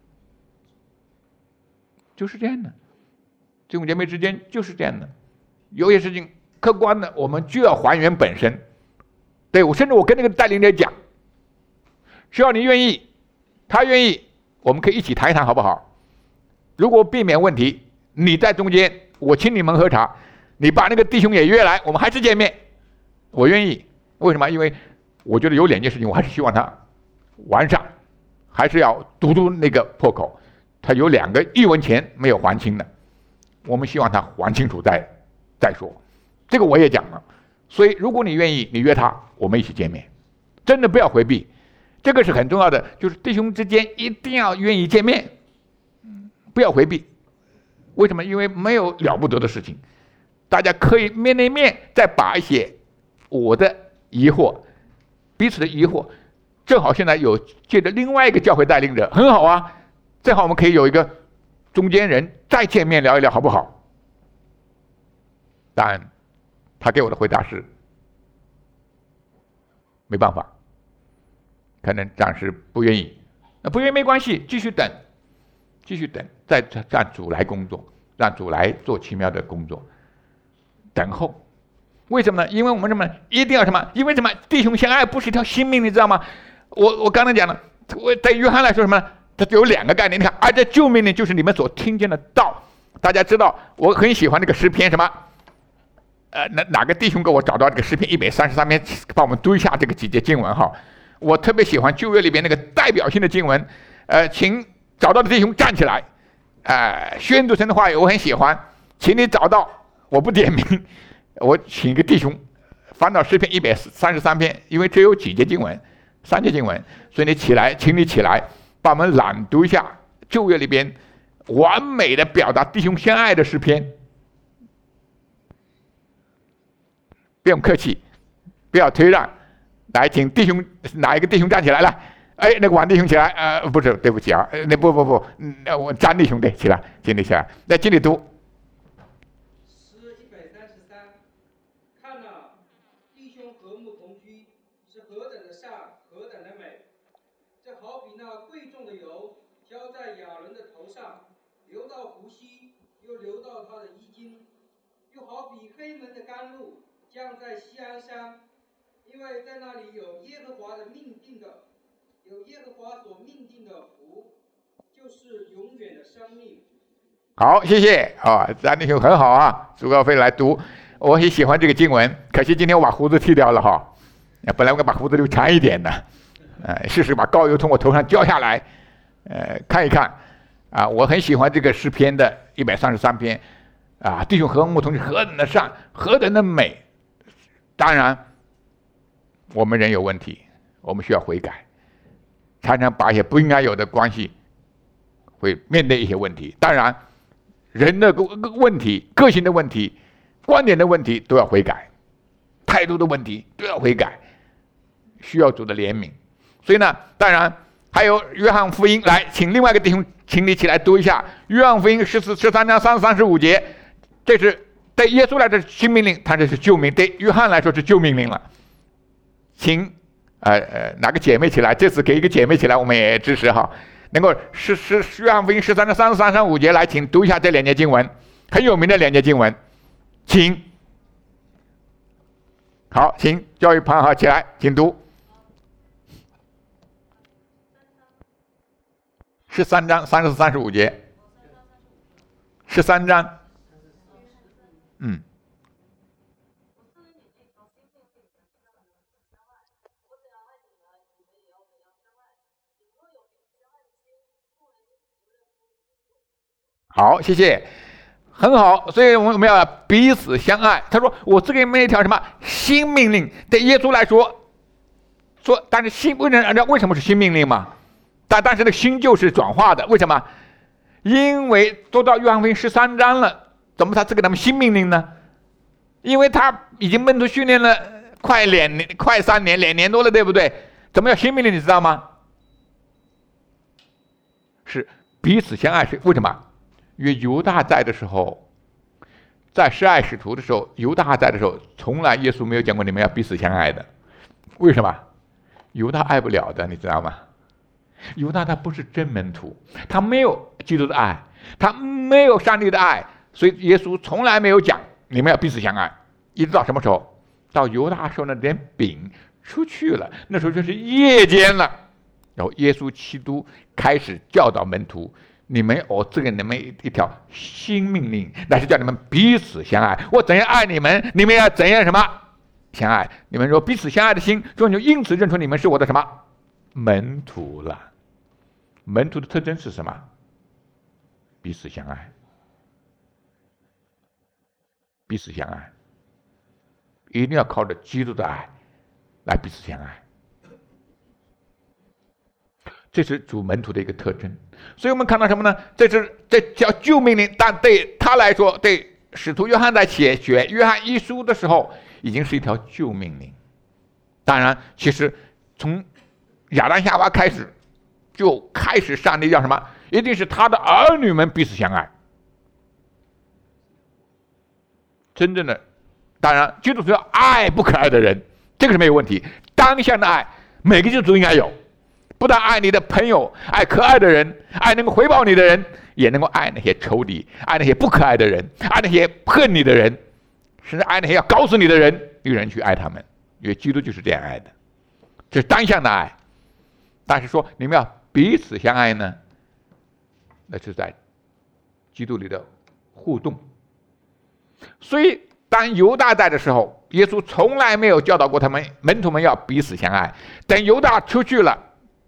S1: 就是这样的。弟兄姐妹之间就是这样的，有些事情客观的我们就要还原本身。对，我甚至我跟那个带领者讲，只要你愿意，他愿意，我们可以一起谈一谈，好不好？如果避免问题，你在中间，我请你们喝茶，你把那个弟兄也约来，我们还是见面，我愿意。为什么？因为我觉得有两件事情，我还是希望他完善，还是要堵住那个破口。他有两个一文钱没有还清的，我们希望他还清楚再再说。这个我也讲了。所以如果你愿意，你约他，我们一起见面，真的不要回避，这个是很重要的，就是弟兄之间一定要愿意见面，不要回避。为什么？因为没有了不得的事情，大家可以面对面再把一些我的疑惑，彼此的疑惑，正好现在有借着另外一个教会带领者，很好啊，正好我们可以有一个中间人再见面聊一聊，好不好？但他给我的回答是没办法，可能暂时不愿意。那不愿意没关系，继续等，继续等，再让主来工作，让主来做奇妙的工作，等候。为什么呢？因为我们什么？一定要什么？因为什么？弟兄相爱不是一条性命，你知道吗？我我刚才讲了，我在约翰来说什么呢？它有两个概念。你看，而这救命呢，就是你们所听见的道。大家知道，我很喜欢这个诗篇什么？呃，哪哪个弟兄给我找到这个诗篇一百三十三篇，帮我们读一下这个几节经文哈。我特别喜欢旧约里边那个代表性的经文，呃，请找到的弟兄站起来，呃，宣读神的话语我很喜欢，请你找到，我不点名，我请一个弟兄翻到诗篇一百三十三篇，因为只有几节经文，三节经文，所以你起来，请你起来，帮我们朗读一下旧约里边完美的表达弟兄相爱的诗篇。不用客气，不要推让，来，请弟兄哪一个弟兄站起来？来，哎，那个王弟兄起来，呃，不是，对不起啊，那不不不，那我张弟兄对，起来，请你起来，来，请你读。
S2: 诗一百三十三，看哪，弟兄和睦同居，是何等的善，何等的美！这好比那贵重的油浇在亚伦的头上，流到湖西， 又流到他的衣襟，又好比黑门的甘露降在锡安山，因为在那里有耶和华的命定的，有耶和华所命定的福，就是永远的生命。
S1: 好，谢谢啊，张弟兄很好啊，朱高飞来读，我很喜欢这个经文，可惜今天我把胡子剃掉了哈，本来我把胡子留长一点的，呃，试试把膏油从我头上浇下来，呃，看一看啊，我很喜欢这个诗篇的一百三十三篇啊，弟兄和睦同是何等的善，何等的美。当然，我们人有问题，我们需要悔改，常常把一些不应该有的关系会面对一些问题。当然，人的问题、个性的问题、观点的问题都要悔改，态度的问题都要悔改，需要主的怜悯。所以呢，当然还有约翰福音，来，请另外一个弟兄，请你起来读一下约翰福音十四、十三章三十、三十五节。这是对耶稣来说是新命令，他这是旧命；对约翰来说是旧命令了。请呃呃哪个姐妹起来？这次给一个姐妹起来，我们也支持哈。能够是是约翰福音十三章三十三、三十五节，来，请读一下这两节经文，很有名的两节经文，请。好，请教育旁好起来，请读。十三章三十、三十五节。十三章。嗯。好，谢谢，很好。所以我们要彼此相爱。他说：“我这个没一条什么新命令，对耶稣来说，说，但是新为什么为什么是新命令嘛？但但是那个新就是转化的，为什么？因为都到约翰福音十三章了，怎么他这个那么新命令呢？因为他已经门徒训练了快两年，快三年，两年多了，对不对？怎么要新命令？你知道吗？是彼此相爱，是为什么？”因为犹大在的时候，在示爱使徒的时候，犹大在的时候，从来耶稣没有讲过你们要彼此相爱的。为什么？犹大爱不了的，你知道吗？犹大他不是真门徒，他没有基督的爱，他没有上帝的爱，所以耶稣从来没有讲你们要彼此相爱。一直到什么时候？到犹大时候呢，连饼出去了，那时候就是夜间了。然后耶稣基督开始教导门徒。你们我这个你们一条新命令，那是叫你们彼此相爱。我怎样爱你们，你们要怎样什么相爱？你们说彼此相爱的心，就因此认出你们是我的什么门徒了。门徒的特征是什么？彼此相爱，彼此相爱，一定要靠着基督的爱来彼此相爱。这是主门徒的一个特征。所以我们看到什么呢？这是这叫旧命令，但对他来说，对使徒约翰在写学约翰一书的时候，已经是一条旧命令。当然，其实从亚当夏娃开始，就开始上帝叫什么？一定是他的儿女们彼此相爱。真正的，当然，基督徒要爱不可爱的人，这个是没有问题。当下的爱，每个基督徒应该有。不但爱你的朋友，爱可爱的人，爱能够回报你的人，也能够爱那些仇敌，爱那些不可爱的人，爱那些恨你的人，甚至爱那些要搞死你的人，有人去爱他们。因为基督就是这样爱的，这是单向的爱。但是说你们要彼此相爱呢，那是在基督里的互动。所以当犹大在的时候，耶稣从来没有教导过他们门徒们要彼此相爱。等犹大出去了，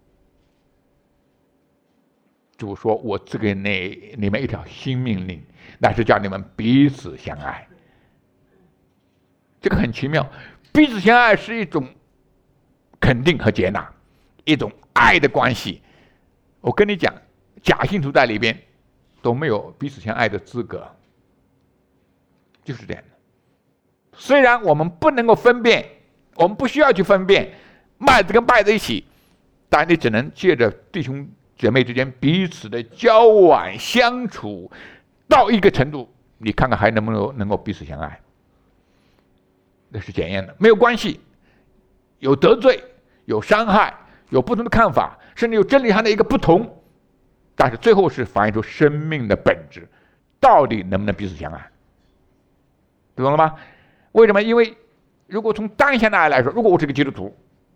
S1: 主说：“我这个你你们一条新命令，那是叫你们彼此相爱。”这个很奇妙，彼此相爱是一种肯定和接纳，一种爱的关系。我跟你讲，假信徒在里边都没有彼此相爱的资格，就是这样的。虽然我们不能够分辨，我们不需要去分辨麦子跟稗子一起，但你只能借着弟兄姐妹之间彼此的交往相处到一个程度，你看看还能不能能够彼此相爱，那是检验的。没有关系，有得罪，有伤害，有不同的看法，甚至有真理上的一个不同，但是最后是反映出生命的本质， 到底能不能彼此相爱？懂了吗？为什么？因为如果从当下的爱来说，如果我是个基督徒，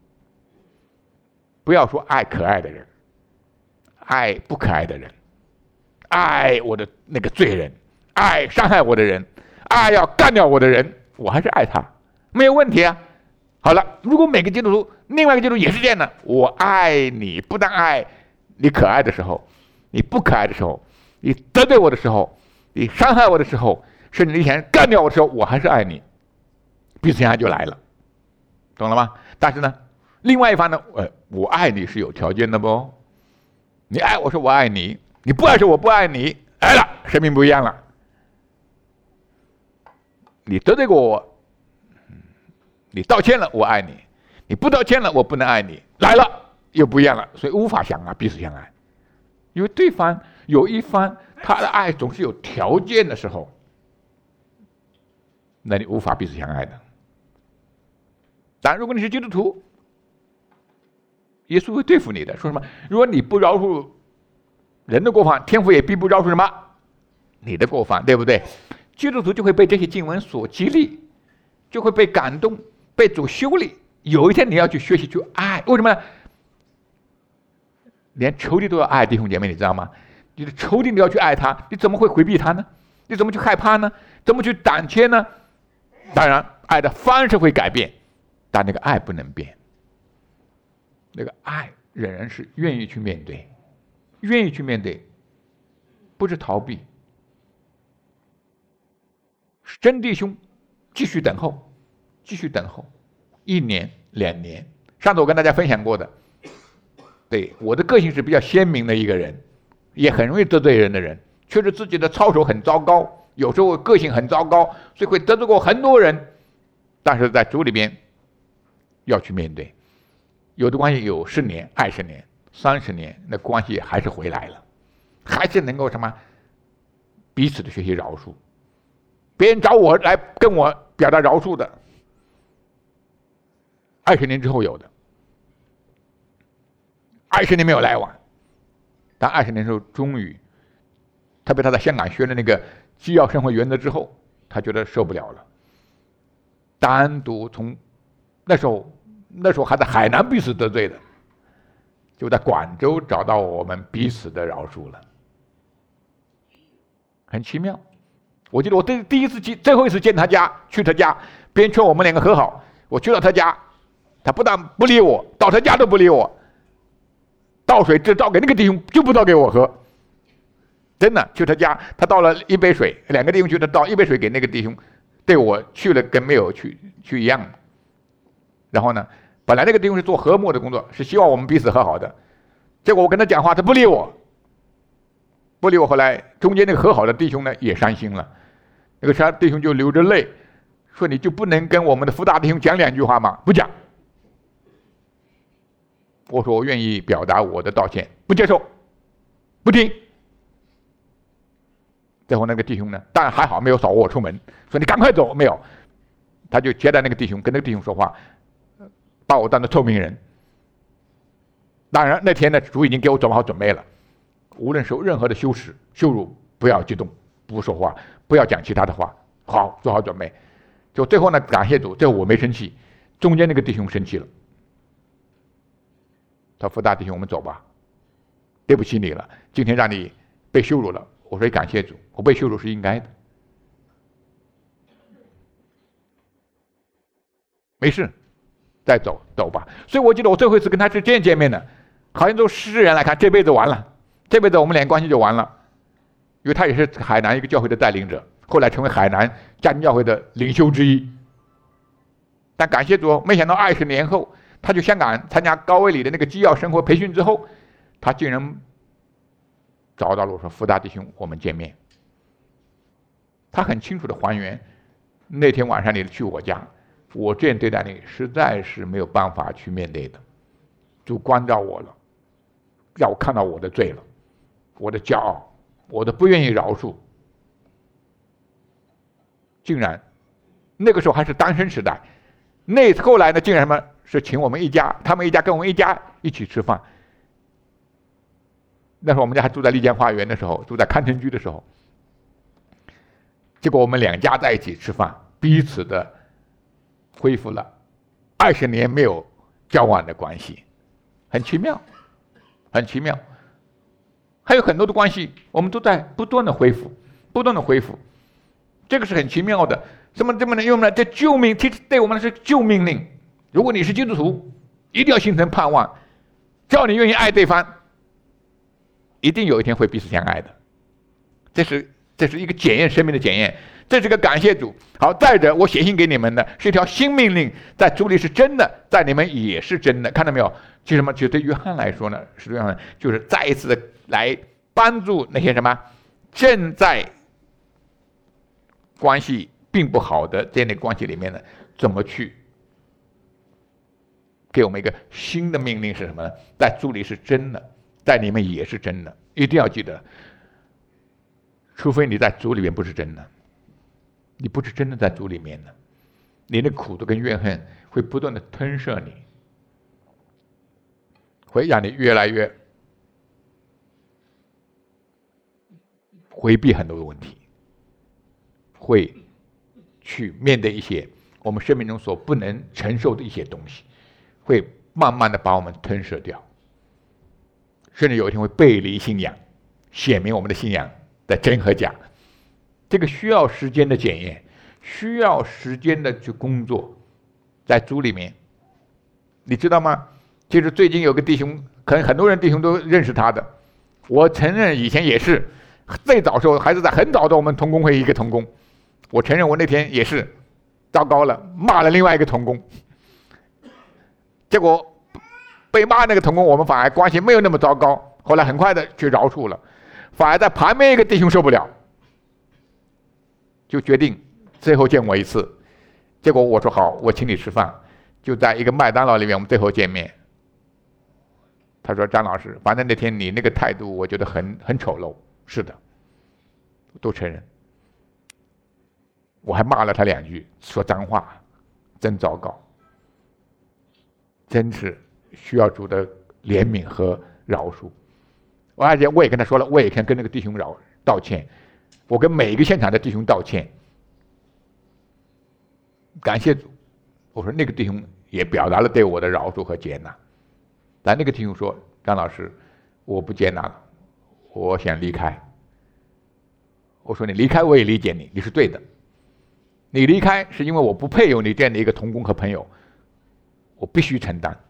S1: 不要说爱可爱的人，爱不可爱的人，爱我的那个罪人，爱伤害我的人，爱要干掉我的人，我还是爱他，没有问题啊。好了，如果每个基督徒，另外一个基督徒也是这样的，我爱你，不但爱你可爱的时候，你不可爱的时候，你得罪我的时候，你伤害我的时候，甚至你想干掉我的时候，我还是爱你，彼此相爱就来了，懂了吗？但是呢，另外一方呢，呃，我爱你是有条件的不？你爱我说我爱你，你不爱说我不爱你，来了，生命不一样了。你得罪过我，你道歉了，我爱你；你不道歉了，我不能爱你。来了，又不一样了，所以无法相爱，彼此相爱。因为对方有一方他的爱总是有条件的时候，那你无法彼此相爱的。但如果你是基督徒，耶稣会对付你的，说什么？如果你不饶恕人的过犯，天父也必不饶恕什么你的过犯，对不对？基督徒就会被这些经文所激励，就会被感动，被主修理。有一天你要去学习去爱，为什么呢？连仇敌都要爱弟兄姐妹，你知道吗？你的仇敌你要去爱他，你怎么会回避他呢？你怎么去害怕呢？怎么去胆怯呢？当然，爱的方式会改变，但那个爱不能变。那个爱仍然是愿意去面对，愿意去面对，不是逃避。真弟兄继续等候，继续等候，一年两年。上次我跟大家分享过的，对，我的个性是比较鲜明的一个人，也很容易得罪人的人，确实自己的操守很糟糕，有时候个性很糟糕，所以会得罪过很多人。但是在主里边要去面对，有的关系有十年、二十年、三十年，那关系还是回来了，还是能够什么彼此的学习饶恕。别人找我来跟我表达饶恕的，二十年之后有的，二十年没有来往，但二十年之后终于，特别他在香港学了那个基要生活原则之后，他觉得受不了了，单独从那时候那时候还在海南彼此得罪的，就在广州找到我们彼此的饶恕了，很奇妙。我记得我第第一次去，最后一次见他家，去他家，别人劝我们两个和好，我去到他家，他不但不理我，到他家都不理我，倒水只倒给那个弟兄，就不倒给我喝。真的，去他家，他倒了一杯水，两个弟兄去，他倒一杯水给那个弟兄，对我去了跟没有去去一样。然后呢，本来那个弟兄是做和睦的工作，是希望我们彼此和好的，结果我跟他讲话，他不理我。不理我，后来中间那个和好的弟兄呢也伤心了，那个弟兄就流着泪说：“你就不能跟我们的福大弟兄讲两句话吗？”不讲。我说我愿意表达我的道歉，不接受，不听。最后那个弟兄呢，当然还好没有扫我出门，说你赶快走，没有，他就接待那个弟兄，跟那个弟兄说话，把我当成臭名人。当然那天呢，主已经给我做好准备了。无论受任何的羞耻、羞辱，不要激动，不说话，不要讲其他的话，好，做好准备。就最后呢，感谢主，最后我没生气，中间那个弟兄生气了，他说：“福大弟兄，我们走吧，对不起你了，今天让你被羞辱了。”我说：“感谢主，我被羞辱是应该的，没事，再走走吧。”所以我记得我最后一次跟他是这样见面的，好像从世人来看，这辈子完了。这辈子我们俩关系就完了，因为他也是海南一个教会的带领者，后来成为海南家庭教会的领袖之一。但感谢主，没想到二十年后，他去香港参加高威里的那个基要生活培训之后，他竟然找到了我说：“福大弟兄，我们见面。”他很清楚的还原那天晚上你去我家，我这样对待你，实在是没有办法去面对的，主关照我了，让我看到我的罪了。我的骄傲，我的不愿意饶恕，竟然那个时候还是单身时代，那后来呢，竟然什么是请我们一家，他们一家跟我们一家一起吃饭。那时候我们家还住在丽江花园的时候，住在康城居的时候， 结果我们两家在一起吃饭，彼此的恢复了二十年没有交往的关系，很奇妙，很奇妙。还有很多的关系，我们都在不断的恢复，不断的恢复，这个是很奇妙的。什么这么呢？因为呢，这救命，其实对我们是救命令。如果你是基督徒，一定要形成盼望，只要你愿意爱对方，一定有一天会彼此相爱的。这是这是一个检验生命的检验，这是个感谢主。好，再者，我写信给你们的是一条新命令，在主里是真的，在你们也是真的。看到没有？就什么？就对约翰来说呢，是这样的，就是再一次的来帮助那些什么正在关系并不好的这样的关系里面呢，怎么去给我们一个新的命令是什么呢？在主里是真的，在你们也是真的。一定要记得，除非你在主里面不是真的，你不是真的在主里面的，你的苦毒跟怨恨会不断的吞噬你，会让你越来越回避很多的问题，会去面对一些我们生命中所不能承受的一些东西，会慢慢的把我们吞噬掉，甚至有一天会背离信仰，显明我们的信仰的真和假。这个需要时间的检验，需要时间的去工作，在主里面，你知道吗？其实最近有个弟兄，可能很多人弟兄都认识他的，我承认以前也是，最早时候还是在很早的我们同工会一个同工，我承认我那天也是糟糕了，骂了另外一个同工，结果被骂那个同工我们反而关系没有那么糟糕，后来很快的去饶恕了，反而在旁边一个弟兄受不了，就决定最后见我一次。结果我说好，我请你吃饭，就在一个麦当劳里面我们最后见面。他说张老师，反正那天你那个态度我觉得很很丑陋。是的，都承认，我还骂了他两句，说脏话，真糟糕，真是需要主的怜悯和饶恕。而且我也跟他说了，我也跟跟那个弟兄饶道歉，我跟每一个现场的弟兄道歉，感谢主。我说那个弟兄也表达了对我的饶恕和接纳，但那个弟兄说张老师，我不接纳了，我想离开。我说你离开我也理解你，你是对的，你离开是因为我不配有你这样的一个同工和朋友，我必须承担。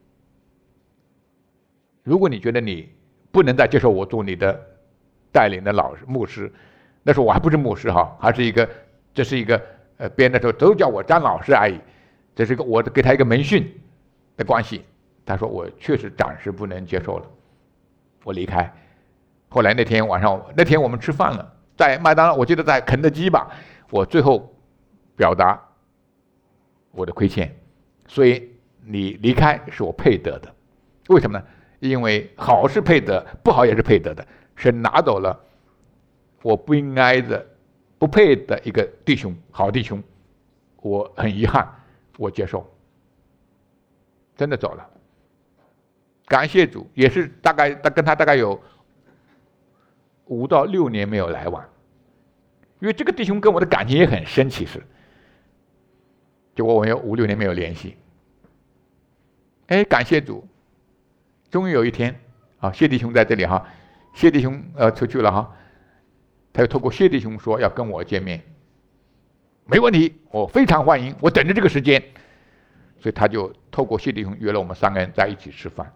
S1: 如果你觉得你不能再接受我做你的带领的老师牧师，那时候我还不是牧师哈，还是一个这是一个呃别人的时候都叫我张老师而已，这是个我给他一个门训的关系。他说我确实暂时不能接受了，我离开。后来那天晚上，那天我们吃饭了，在麦当劳，我记得在肯德基吧，我最后表达我的亏欠，所以你离开是我配得的。为什么呢？因为好是配得，不好也是配得的。神拿走了我不应该的、不配的一个弟兄，好弟兄，我很遗憾，我接受，真的走了。感谢主，也是大概跟他大概有五到六年没有来往，因为这个弟兄跟我的感情也很深，其实，结果我有五六年没有联系。哎，感谢主，终于有一天啊，谢弟兄在这里哈，谢弟兄呃出去了哈，他又透过谢弟兄说要跟我见面，没问题，我非常欢迎，我等着这个时间，所以他就透过谢弟兄约了我们三个人在一起吃饭。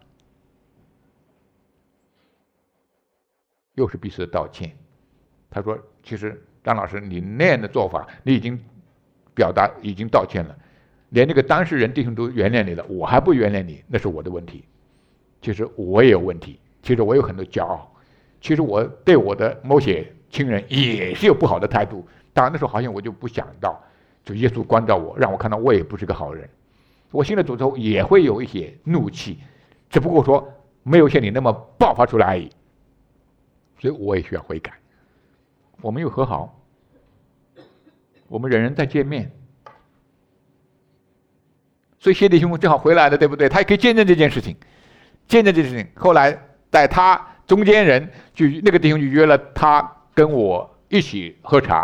S1: 又是彼此的道歉。他说：“其实张老师，你那样的做法，你已经表达，已经道歉了，连那个当事人弟兄都原谅你了，我还不原谅你，那是我的问题。其实我也有问题，其实我有很多骄傲，其实我对我的某些亲人也是有不好的态度。当然那时候好像我就不想到，就耶稣关照我，让我看到我也不是个好人。我信了主之后也会有一些怒气，只不过说没有像你那么爆发出来而已。”所以我也需要悔改，我们又和好，我们人人再见面。所以谢弟兄正好回来了，对不对？他也可以见证这件事情，见证这件事情。后来在他中间人就那个弟兄就约了他跟我一起喝茶，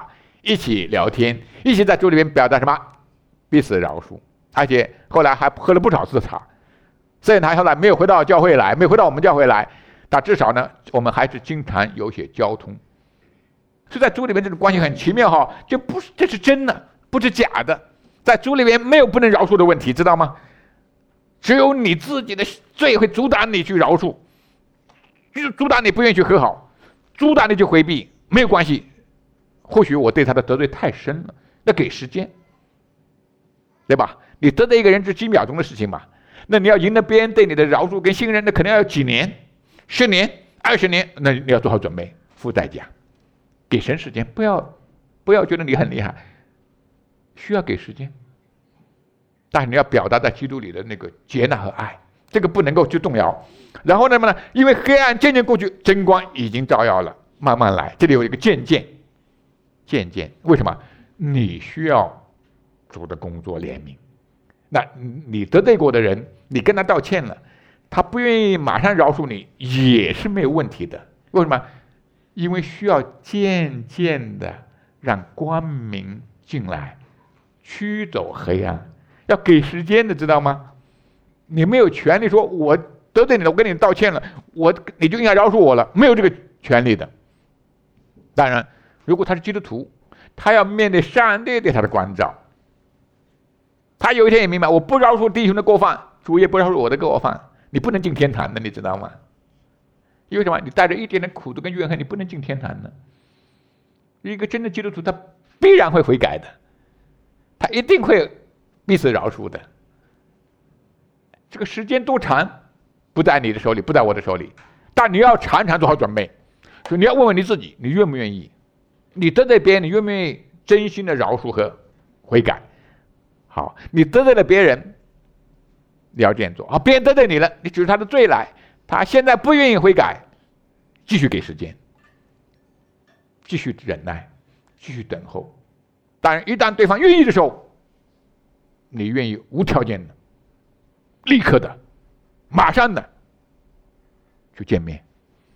S1: 一起聊天，一起在主里面表达什么？彼此饶恕。而且后来还喝了不少次茶，虽然他后来没有回到教会来，没有回到我们教会来，但至少呢，我们还是经常有些交通。所以在主里面这种关系很奇妙哈，就不是这是真的，不是假的。在主里面没有不能饶恕的问题，知道吗？只有你自己的罪会阻挡你去饶恕，就是阻挡你不愿意去和好，阻挡你去回避，没有关系。或许我对他的得罪太深了，要给时间，对吧？你得罪一个人是几秒钟的事情嘛，那你要赢得别人对你的饶恕跟信任，那可能要有几年、十年、二十年，那你要做好准备，付代价，给神时间，不要不要觉得你很厉害，需要给时间。但是你要表达在基督里的那个接纳和爱，这个不能够去动摇。然后呢，因为黑暗渐渐过去，真光已经照耀了，慢慢来。这里有一个渐渐，渐渐，为什么？你需要主的工作怜悯。那你得罪过的人，你跟他道歉了，他不愿意马上饶恕你，也是没有问题的。为什么？因为需要渐渐的让光明进来，驱走黑暗。要给时间的，知道吗？你没有权利说我得罪你了，我跟你道歉了，我你就应该饶恕我了，没有这个权利的。当然，如果他是基督徒，他要面对上帝对他的关照。他有一天也明白，我不饶恕弟兄的过犯，主也不饶恕我的过犯，你不能进天堂的，你知道吗？因为什么？你带着一点点苦毒跟怨恨，你不能进天堂的。一个真的基督徒，他必然会悔改的，他一定会彼此饶恕的。这个时间多长，不在你的手里，不在我的手里，但你要常常做好准备。所以你要问问你自己，你愿不愿意？你得罪别人，你愿不愿意真心的饶恕和悔改？好，你得罪了别人，你要这样做。好，别人得罪你了，你举出他的罪来，他现在不愿意悔改，继续给时间，继续忍耐，继续等候。当然，一旦对方愿意的时候，你愿意无条件的、立刻的、马上的去见面，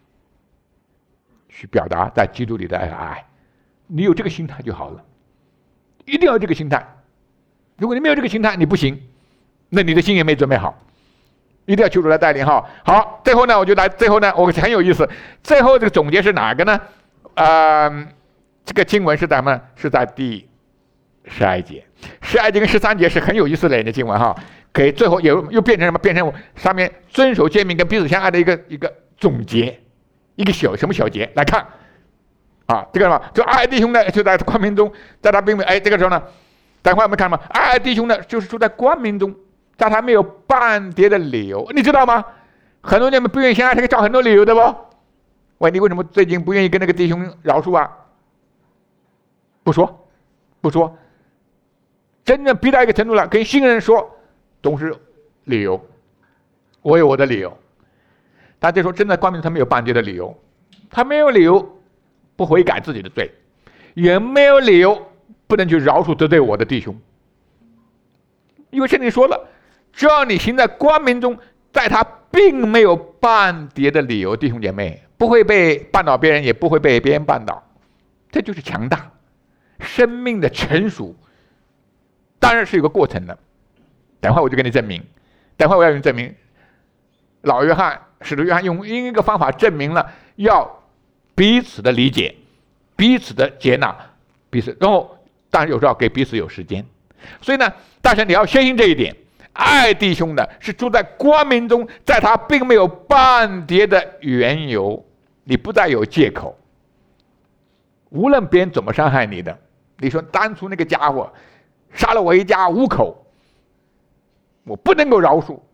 S1: 去表达在基督里的爱。你有这个心态就好了，一定要有这个心态。如果你没有这个心态，你不行，那你的心也没准备好。一定要求主来带领哈。好，最后呢，我就来，最后呢，我很有意思。最后这个总结是哪个呢？呃，这个经文是咱们是在第十二节，十二节跟十三节是很有意思的一个经文哈。给最后也又变成什么？变成上面遵守诫命跟彼此相爱的一个一个总结，一个小什么小节来看啊？这个什么？就爱弟兄呢，就在光明中，在他并没哎，这个时候呢，等会我们看嘛，爱弟兄呢，就是住在光明中，在他没有半点的理由，你知道吗？很多人们不愿意相爱，他可以找很多理由的不？喂，你为什么最近不愿意跟那个弟兄饶恕啊？不说，不说，真正逼到一个程度了，跟新人说。总是理由，我有我的理由。但这时候真的光明他没有半截的理由，他没有理由不悔改自己的罪，也没有理由不能去饶恕得罪我的弟兄。因为圣经说了，只要你行在光明中，在他并没有半截的理由，弟兄姐妹不会被绊倒别人，也不会被别人绊倒，这就是强大生命的成熟。当然是有个过程的。等会我就给你证明，等会我要用证明。老约翰、使徒约翰用一个方法证明了要彼此的理解、彼此的接纳、彼此，然后当然有时候要给彼此有时间。所以呢，但是你要相信这一点，爱弟兄的是住在光明中，在他并没有半点的缘由，你不再有借口。无论别人怎么伤害你的，你说当初那个家伙杀了我一家五口，我不能够饶恕，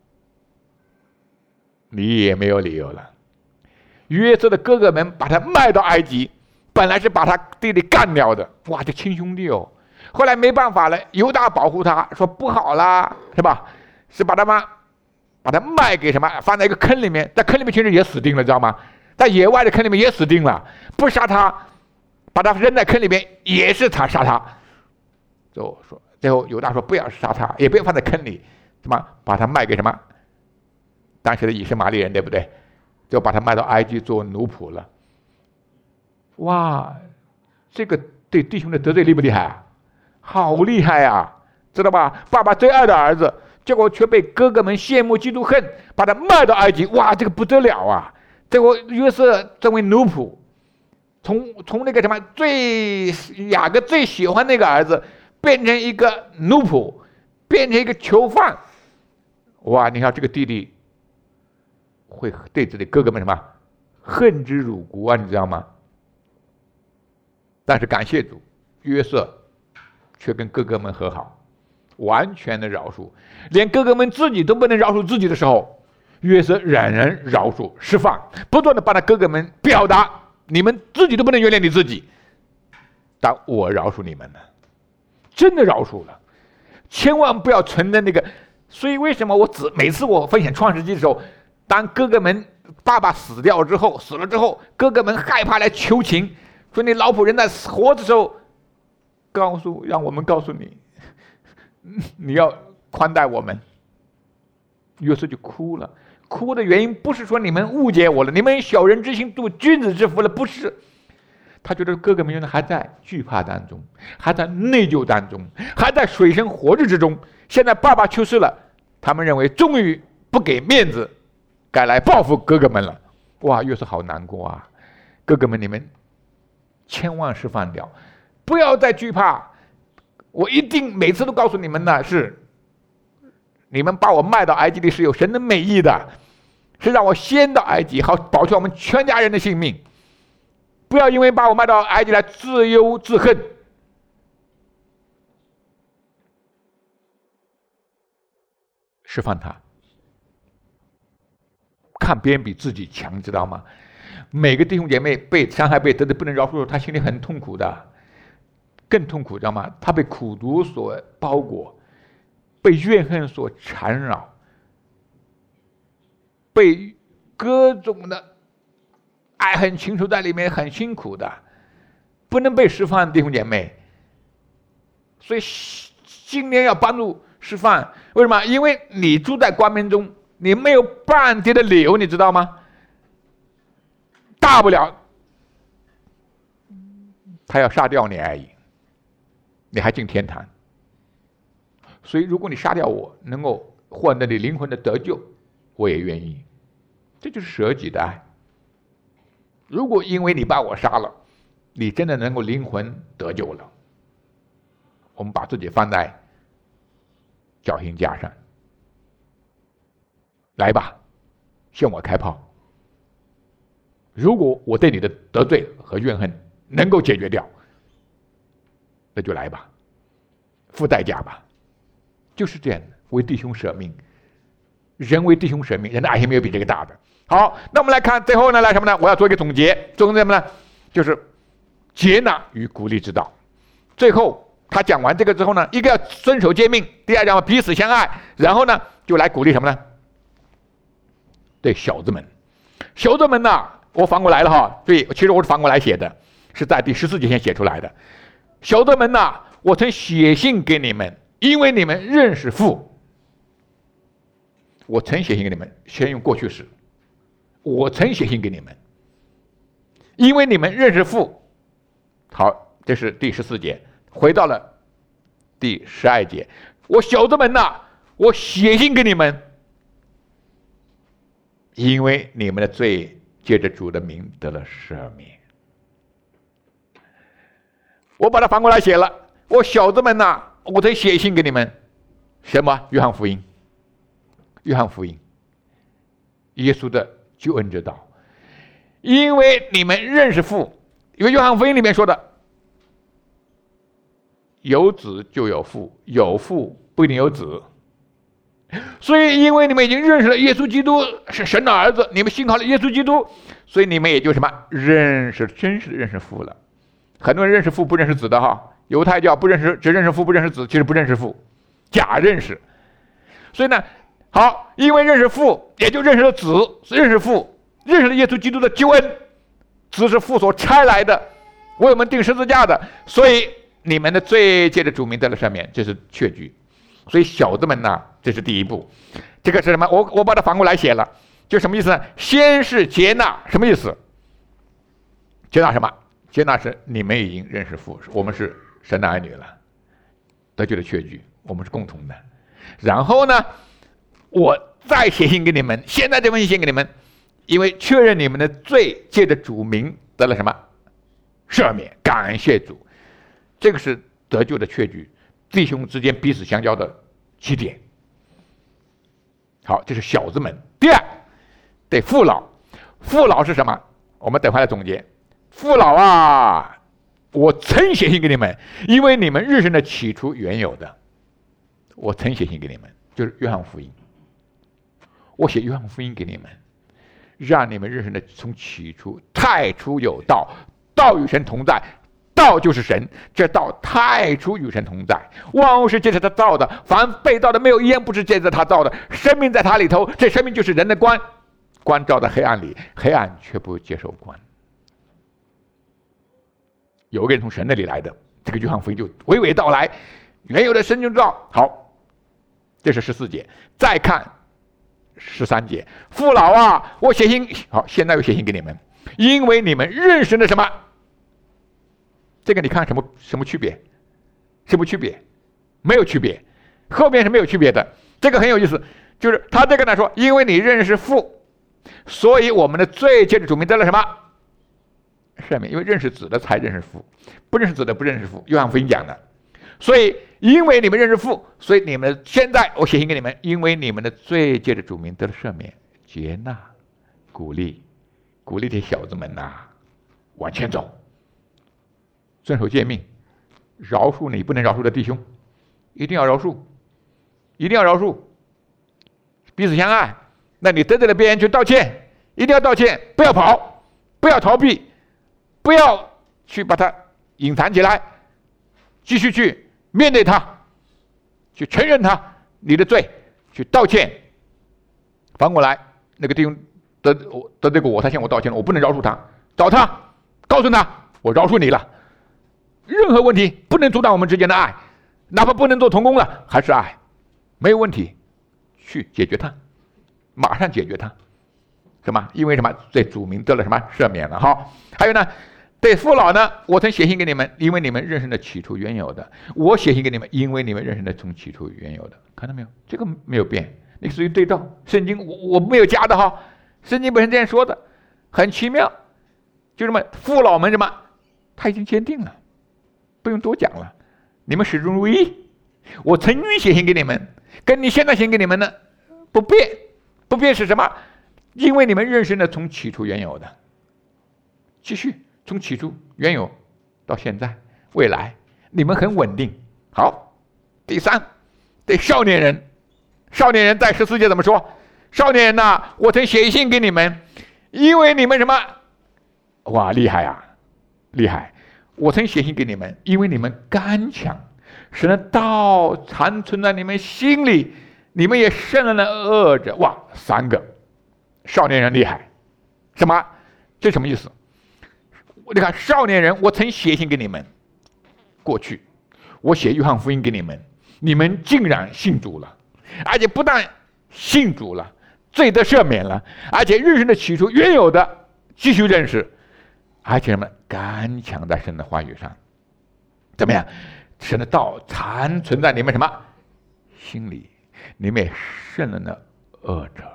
S1: 你也没有理由了。约瑟的哥哥们把他卖到埃及，本来是把他弟弟干掉的，哇，这亲兄弟哦。后来没办法了，犹大保护他，说不好啦，是吧？是把他们把他卖给什么？放在一个坑里面，在坑里面其实也死定了，知道吗？在野外的坑里面也死定了，不杀他，把他扔在坑里面也是他杀他。最后说，最后犹大说不要杀他，也不要放在坑里。什么？把他卖给什么？当时的以实玛利人，对不对？就把他卖到埃及做奴仆了。哇，这个对弟兄的得罪厉不厉害啊？好厉害啊，知道吧？爸爸最爱的儿子，结果却被哥哥们羡慕嫉妒恨，把他卖到埃及。哇，这个不得了啊！结果约瑟成为奴仆，从从那个什么最雅各最喜欢那个儿子，变成一个奴仆，变成一个囚犯。哇，你看这个弟弟会对自己哥哥们什么恨之入骨啊，你知道吗？但是感谢主，约瑟却跟哥哥们和好，完全的饶恕，连哥哥们自己都不能饶恕自己的时候，约瑟仍然饶恕释放，不断的帮他哥哥们表达，你们自己都不能原谅你自己，但我饶恕你们了，真的饶恕了，千万不要存在那个。所以为什么我只每次我分享创世纪的时候，当哥哥们爸爸死掉之后，死了之后，哥哥们害怕来求情，说你老仆人在活的时候告诉让我们告诉你，你要宽待我们。约瑟就哭了，哭的原因不是说你们误解我了，你们小人之心度君子之腹了，不是。他觉得哥哥们原来还在惧怕当中，还在内疚当中，还在水深火热之中。现在爸爸去世了，他们认为终于不给面子，该来报复哥哥们了。哇，约瑟好难过啊！哥哥们，你们千万释放掉，不要再惧怕。我一定每次都告诉你们的是，你们把我卖到埃及里是有神的美意的，是让我先到埃及，好保全我们全家人的性命。不要因为把我卖到埃及来自忧自恨。释放他，看别人比自己强，知道吗？每个弟兄姐妹被伤害、被得罪、不能饶恕，他心里很痛苦的，更痛苦，知道吗？他被苦毒所包裹，被怨恨所缠绕，被各种的爱恨情仇在里面，很辛苦的，不能被释放，弟兄姐妹。所以今年要帮助释放，为什么？因为你住在光明中，你没有半点的理由，你知道吗？大不了他要杀掉你而已，你还进天堂。所以如果你杀掉我，能够换得你灵魂的得救，我也愿意。这就是舍己的爱。如果因为你把我杀了，你真的能够灵魂得救了，我们把自己放在绞刑架上，来吧，向我开炮。如果我对你的得罪和怨恨能够解决掉，那就来吧，付代价吧，就是这样的，为弟兄舍命，人为弟兄舍命，人的爱心没有比这个大的。好，那我们来看最后呢，来什么呢？我要做一个总结，总结什么呢？就是接纳与鼓励之道。最后他讲完这个之后呢，一个要遵守诫命，第二讲彼此相爱，然后呢就来鼓励什么呢？对小子们，小子们呐、啊，我反过来了哈，所以其实我是反过来写的，是在第十四节先写出来的。小子们呐、啊，我曾写信给你们，因为你们认识父。我曾写信给你们，先用过去式。我曾写信给你们，因为你们认识父。好，这是第十四节，回到了第十二节。我小子们呐、啊，我写信给你们，因为你们的罪借着主的名得了赦免。我把它反过来写了，我小子们呐、啊，我曾写信给你们，什么？约翰福音，约翰福音，耶稣的救恩之道，因为你们认识父，因为约翰福音里面说的，有子就有父，有父不一定有子。所以因为你们已经认识了耶稣基督是神的儿子，你们信靠了耶稣基督，所以你们也就什么认识，真实的认识父了。很多人认识父不认识子的哈，犹太教不认识，只认识父不认识子，其实不认识父，假认识。所以呢，好，因为认识父，也就认识了子，认识父，认识了耶稣基督的救恩，子是父所差来的，为我们钉十字架的，所以你们的罪借着主名得了赦免，这是确据。所以小子们呢，这是第一步。这个是什么？我我把它反过来写了，就什么意思呢？先是接纳，什么意思？接纳什么？ 接纳是你们已经认识父，我们是神的儿女了，得救的确据，我们是共同的。然后呢，我再写信给你们，现在这封信写给你们，因为确认你们的罪，借着主名得了什么赦免，感谢主，这个是得救的确据，弟兄之间彼此相交的起点。好，这是小子们。第二，对父老，父老是什么？我们等会来总结。父老啊，我曾写信给你们，因为你们认识了起初原有的。我曾写信给你们，就是约翰福音。我写约翰福音给你们，让你们认识了从起初太初有道，道与神同在，道就是神，这道太初与神同在，万物是借着他造的，凡被造的没有一样不是借着他造的，生命在他里头，这生命就是人的光，光照在黑暗里，黑暗却不接受光。有一个人从神那里来的，这个约翰福音就娓娓道来，原有的神就知道。好，这是十四节。再看十三节，父老啊，我写信，好，现在又写信给你们，因为你们认识了什么？这个你看什么什么区别？什么区别？没有区别，后面是没有区别的。这个很有意思，就是他这个呢说，因为你认识父，所以我们的罪借着主名得了什么？赦免。因为认识子的才认识父，不认识子的不认识父。约翰福音讲的。所以因为你们认识父，所以你们现在我写信给你们，因为你们的罪借着主名得了赦免，接纳，鼓励，鼓励这些小子们呐、啊，往前走，遵守诫命，饶恕你不能饶恕的弟兄，一定要饶恕，一定要饶恕，彼此相爱。那你得罪了别人就道歉，一定要道歉，不要跑，不要逃避，不要去把它隐藏起来，继续去面对他，去承认他你的罪，去道歉。反过来，那个弟兄得得罪过我，他向我道歉了，我不能饶恕他，找他，告诉他我饶恕你了。任何问题不能阻挡我们之间的爱，哪怕不能做同工了，还是爱，没有问题，去解决它，马上解决它，什么？因为什么？对主名得了什么赦免了哈？还有呢，对父老呢，我曾写信给你们，因为你们认识了起初原有的。我写信给你们，因为你们认识了从起初原有的。看到没有？这个没有变，你属于对照。圣经我我没有加的哈，圣经本身这样说的，很奇妙。就这么父老们什么，他已经坚定了。不用多讲了，你们始终如一。我曾经写信给你们，跟你现在写给你们呢不变，不变是什么？因为你们认识了从起初原有的，继续从起初原有到现在未来，你们很稳定。好，第三，对少年人，少年人在十四节怎么说？少年人呐、啊，我曾写信给你们，因为你们什么？哇，厉害啊，厉害！我曾写信给你们，因为你们刚强，神的道残存在你们心里，你们也胜了那恶者。哇，三个少年人厉害，什么？这什么意思？你看，少年人，我曾写信给你们，过去我写约翰福音给你们，你们竟然信主了，而且不但信主了，罪得赦免了，而且认识了起初原有的，继续认识。而且什么？刚强在神的话语上，怎么样？神的道残存在你们什么心里？你们也胜了那恶者。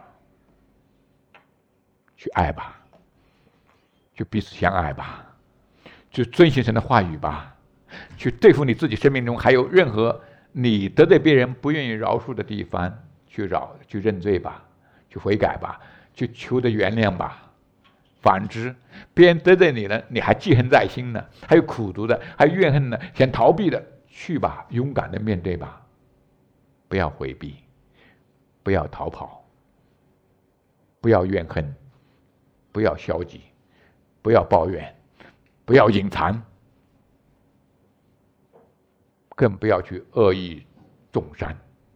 S1: 去爱吧，去彼此相爱吧，去遵行神的话语吧，去对付你自己生命中还有任何你得罪别人不愿意饶恕的地方，去饶，去认罪吧，去悔改吧，去求得原谅吧。反之，别人得罪你了，你还记恨在心呢，还有苦毒的，还有怨恨呢，想逃避的，去吧，勇敢的面对吧，不要回避，不要逃跑，不要怨恨，不要消极，不要抱怨，不要隐藏，更不要去恶意重伤，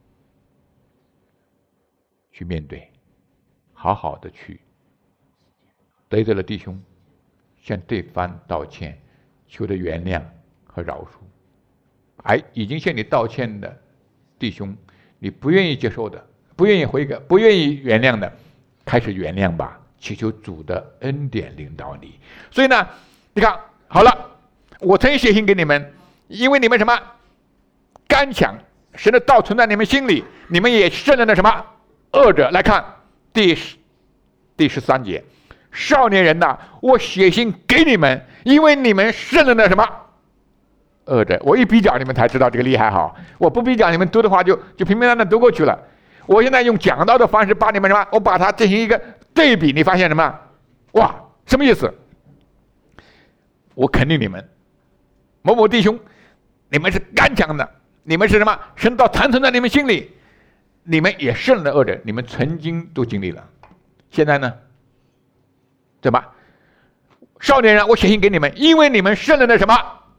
S1: 去面对，好好的去得罪了弟兄，向对方道歉，求得原谅和饶恕。而已经向你道歉的弟兄，你不愿意接受的，不愿意悔改，不愿意原谅的，开始原谅吧，祈求主的恩典领导你。所以呢，你看好了，我曾写信给你们，因为你们什么刚强，神的道存在你们心里，你们也胜任了什么恶者。来看第十第十三节，少年人呐，我写信给你们，因为你们胜任了什么恶者。我一比较，你们才知道这个厉害哈。我不比较，你们读的话就就平平淡淡读过去了。我现在用讲道的方式把你们什么，我把它进行一个对比，你发现什么？哇，什么意思？我肯定你们某某弟兄，你们是刚强的，你们是什么？神道残存在你们心里，你们也胜了恶者，你们曾经都经历了。现在呢？对吧？少年人，我写信给你们，因为你们胜了的什么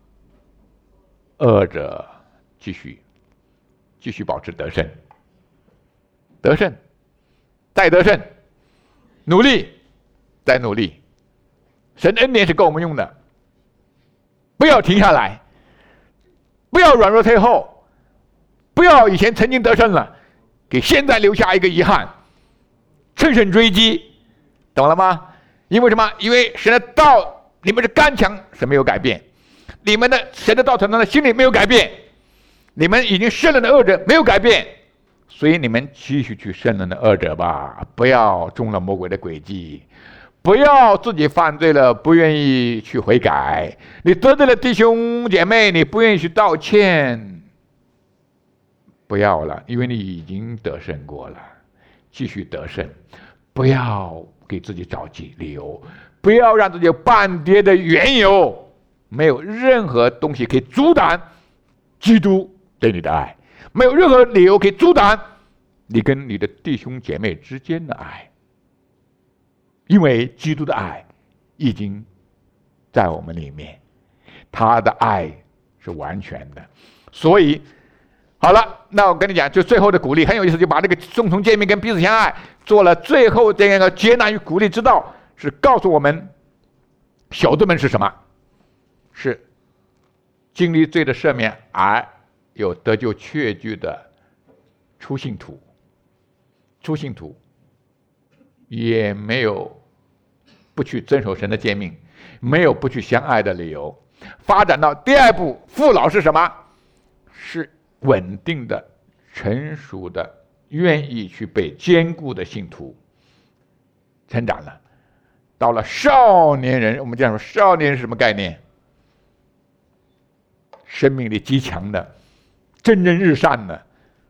S1: 恶者。继续，继续保持得胜，得胜，再得胜，努力，再努力。神恩典是够我们用的，不要停下来，不要软弱退后，不要以前曾经得胜了，给现在留下一个遗憾，乘胜追击，懂了吗？因为什么？因为神的道，你们的刚强是没有改变，你们的神的道存在的心里没有改变，你们已经胜了的恶者没有改变，所以你们继续去胜了的恶者吧，不要中了魔鬼的诡计，不要自己犯罪了不愿意去悔改，你得罪了弟兄姐妹，你不愿意去道歉，不要了，因为你已经得胜过了，继续得胜，不要给自己找理由，不要让自己有半跌的缘由，没有任何东西可以阻挡基督对你的爱，没有任何理由可以阻挡你跟你的弟兄姐妹之间的爱，因为基督的爱已经在我们里面，他的爱是完全的。所以好了，那我跟你讲，就最后的鼓励很有意思，就把这个共同诫命跟彼此相爱做了最后这样一个接纳与鼓励之道，是告诉我们小子们是什么？是经历罪的赦免而有得救确据的初信徒，初信徒也没有不去遵守神的诫命，没有不去相爱的理由。发展到第二步，父老是什么？是稳定的、成熟的、愿意去被坚固的信徒成长了。到了少年人，我们讲说少年人是什么概念？生命力极强的、蒸蒸日上的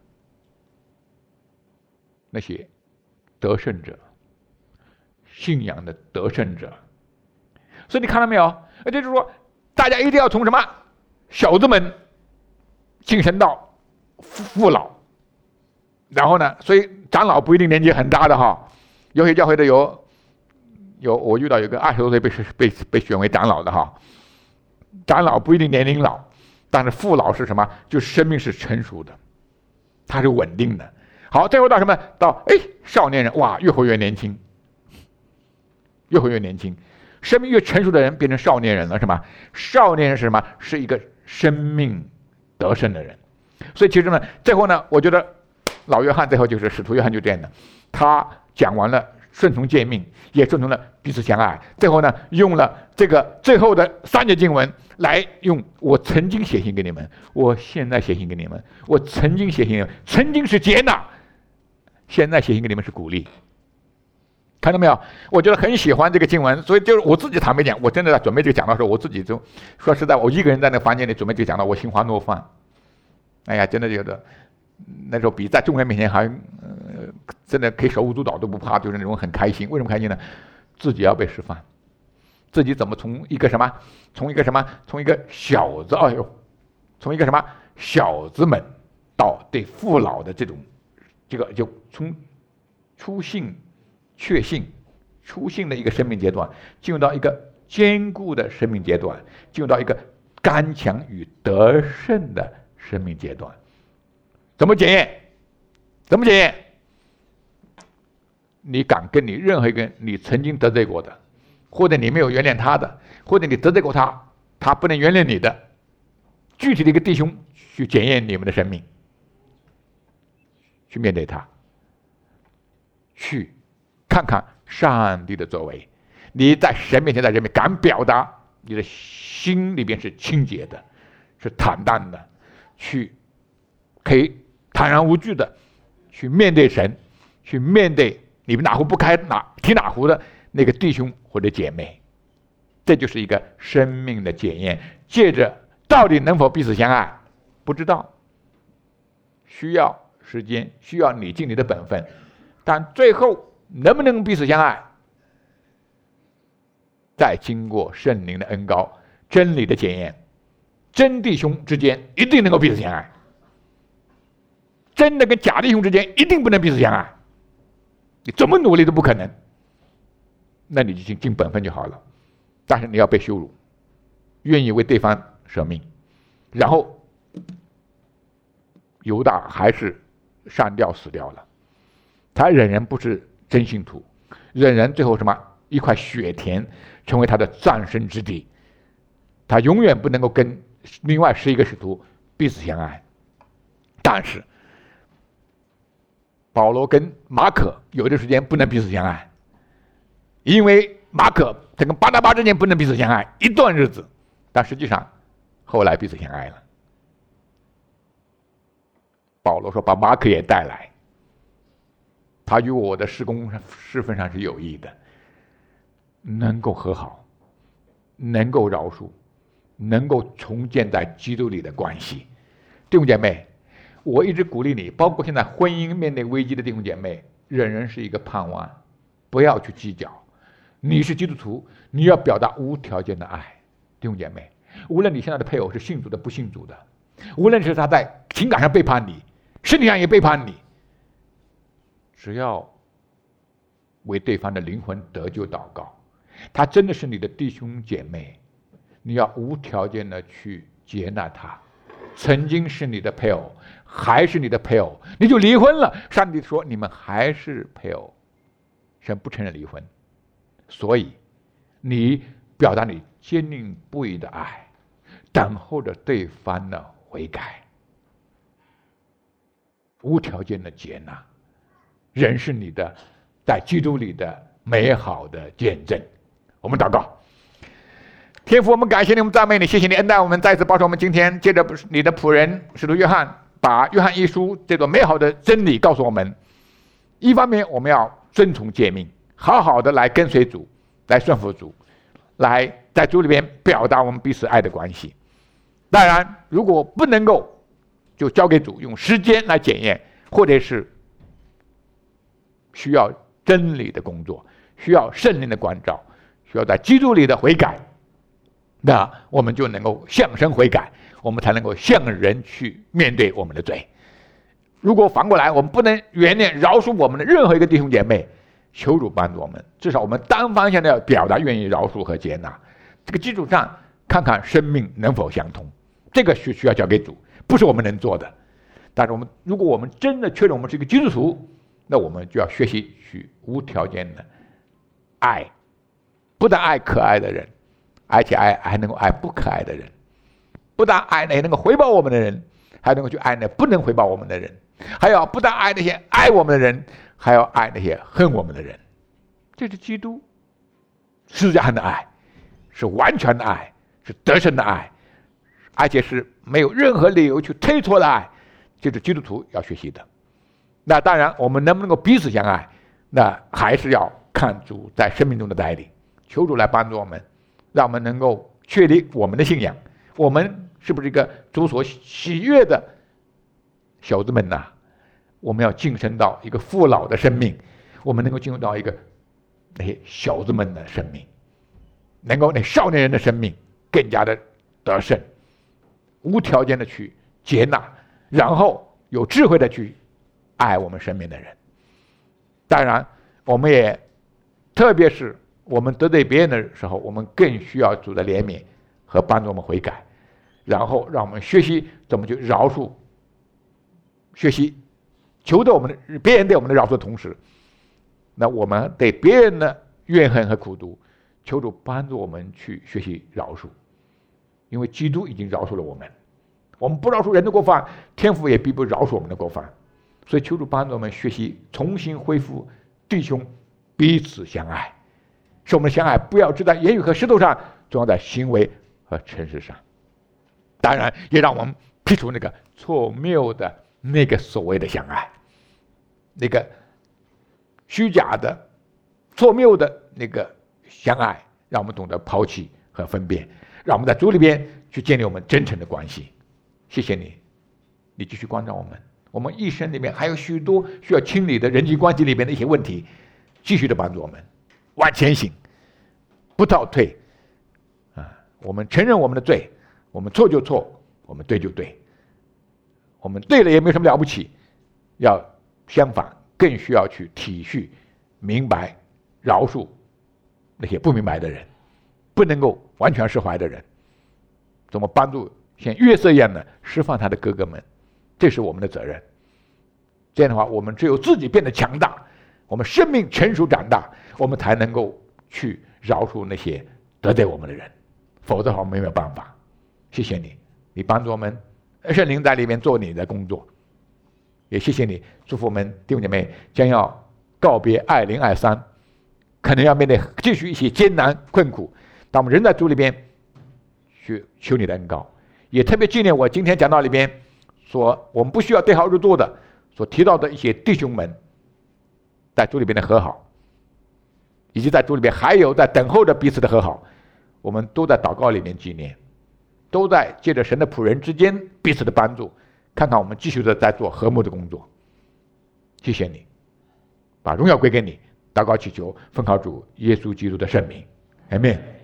S1: 那些得胜者，信仰的得胜者。所以你看到没有？也就是说，大家一定要从什么小子们晋升到父老，然后呢，所以长老不一定年纪很大的哈，有些教会的有有我遇到有个二十多岁被被被选为长老的哈，长老不一定年龄老，但是父老是什么？就是生命是成熟的，它是稳定的。好，最后到什么？到哎少年人，哇，越活越年轻，越活越年轻，生命越成熟的人变成少年人了，是吗？少年人是什么？是一个生命得胜的人。所以其实呢，最后呢，我觉得老约翰最后就是使徒约翰就这样的，他讲完了顺从诫命，也顺从了彼此相爱，最后呢，用了这个最后的三节经文来用我曾经写信给你们，我现在写信给你们，我曾经写信给你们，曾经是接纳，现在写信给你们是鼓励。看到没有？我觉得很喜欢这个经文，所以就是我自己坦白讲，我真的在准备这个讲道的时候，我自己就说实在，我一个人在那个房间里准备这个讲道，我心花怒放。哎呀，真的觉得那时候比在众人面前还、呃、真的可以手舞足蹈都不怕，就是那种很开心。为什么开心呢？自己要被释放，自己怎么从一个什么，从一个什么，从一个小子，哎呦，从一个什么小子们到对父老的这种，这个就从初信、确信、初信的一个生命阶段，进入到一个坚固的生命阶段，进入到一个刚强与得胜的生命阶段。怎么检验？怎么检验？你敢跟你任何一个你曾经得罪过的，或者你没有原谅他的，或者你得罪过他，他不能原谅你的，具体的一个弟兄去检验你们的生命，去面对他，去看看上帝的作为。你在神面前，在人面敢表达你的心里边是清洁的，是坦荡的，去可以坦然无惧的去面对神，去面对你们哪壶不开哪提哪壶的那个弟兄或者姐妹。这就是一个生命的检验。借着到底能否彼此相爱，不知道，需要时间，需要你尽你的本分，但最后能不能彼此相爱，再经过圣灵的恩膏、真理的检验，真弟兄之间一定能够彼此相爱，真的跟假弟兄之间一定不能彼此相爱，你怎么努力都不可能，那你就尽尽本分就好了。但是你要被羞辱，愿意为对方舍命，然后犹大还是上吊死掉了。他仍然不是真信徒，仍然最后什么一块血田成为他的葬身之地，他永远不能够跟另外十一个使徒彼此相爱。但是保罗跟马可有的时间不能彼此相爱，因为马可他跟巴拿巴之间不能彼此相爱一段日子，但实际上后来彼此相爱了。保罗说把马可也带来，他与我的事工事份上是有益的，能够和好，能够饶恕，能够重建在基督里的关系。弟兄姐妹，我一直鼓励你，包括现在婚姻面对危机的弟兄姐妹，人人是一个盼望，不要去计较。你是基督徒，你要表达无条件的爱。弟兄姐妹，无论你现在的配偶是信主的不信主的，无论是他在情感上背叛你，身体上也背叛你，只要为对方的灵魂得救祷告，他真的是你的弟兄姐妹，你要无条件的去接纳他。曾经是你的配偶，还是你的配偶，你就离婚了，上帝说你们还是配偶，神不承认离婚。所以你表达你坚定不移的爱，等候着对方的悔改，无条件的接纳，人是你的在基督里的美好的见证。我们祷告。天父，我们感谢你，我们赞美你，谢谢你恩待我们，再次保守我们今天借着你的仆人使徒约翰，把约翰一书这种美好的真理告诉我们。一方面我们要遵从诫命，好好的来跟随主，来顺服主，来在主里面表达我们彼此爱的关系。当然如果不能够，就交给主，用时间来检验，或者是需要真理的工作，需要圣灵的关照，需要在基督里的悔改，那我们就能够向神悔改，我们才能够向人去面对我们的罪。如果反过来我们不能原谅饶恕我们的任何一个弟兄姐妹，求主帮助我们，至少我们单方向的要表达愿意饶恕和接纳，这个基础上看看生命能否相通，这个是需要交给主，不是我们能做的。但是我们如果我们真的确认我们是一个基督徒，那我们就要学习去无条件的爱，不但爱可爱的人，而且爱还能够爱不可爱的人，不但爱那些能够回报我们的人，还能够去爱那不能回报我们的人，还要不但爱那些爱我们的人，还要爱那些恨我们的人。这是基督十字架上的爱，是完全的爱，是得胜的爱，而且是没有任何理由去推脱的爱，这是基督徒要学习的。那当然我们能不能够彼此相爱，那还是要看主在生命中的带领，求主来帮助我们，让我们能够确立我们的信仰，我们是不是一个主所喜悦的小子们呐？我们要晋升到一个父老的生命，我们能够进入到一个那些小子们的生命，能够那少年人的生命更加的得胜，无条件的去接纳，然后有智慧的去爱我们身边的人。当然我们也特别是我们得罪别人的时候，我们更需要主的怜悯和帮助我们悔改，然后让我们学习怎么去饶恕，学习求得我们的别人对我们的饶恕的同时，那我们对别人的怨恨和苦毒，求主帮助我们去学习饶恕，因为基督已经饶恕了我们，我们不饶恕人的过犯，天父也必不饶恕我们的过犯。所以求主帮助我们学习重新恢复弟兄彼此相爱，使我们的相爱不要只在言语和石头上，总要在行为和诚实上。当然，也让我们剔除那个错谬的那个所谓的相爱，那个虚假的、错谬的那个相爱，让我们懂得抛弃和分辨，让我们在主里边去建立我们真诚的关系。谢谢你，你继续光照我们。我们一生里面还有许多需要清理的人际关系里面的一些问题，继续的帮助我们往前行，不倒退。啊，我们承认我们的罪，我们错就错，我们对就对，我们对了也没有什么了不起，要相反更需要去体恤、明白、饶恕那些不明白的人，不能够完全释怀的人，怎么帮助像约瑟一样的释放他的哥哥们，这是我们的责任。这样的话，我们只有自己变得强大，我们生命成熟长大，我们才能够去饶恕那些得罪我们的人，否则的话我们没有办法。谢谢你，你帮助我们，圣灵在里面做你的工作，也谢谢你祝福我们弟兄姐妹将要告别二零二三，可能要面对继续一些艰难困苦，但我们仍在主里边去求你的恩膏。也特别纪念我今天讲道里边说我们不需要对号入座的所提到的一些弟兄们在主里边的和好，以及在主里边还有在等候着彼此的和好，我们都在祷告里面纪念，都在借着神的仆人之间彼此的帮助，看看我们继续的在做和睦的工作。谢谢你，把荣耀归给你，祷告祈求奉靠主耶稣基督的圣名，阿们。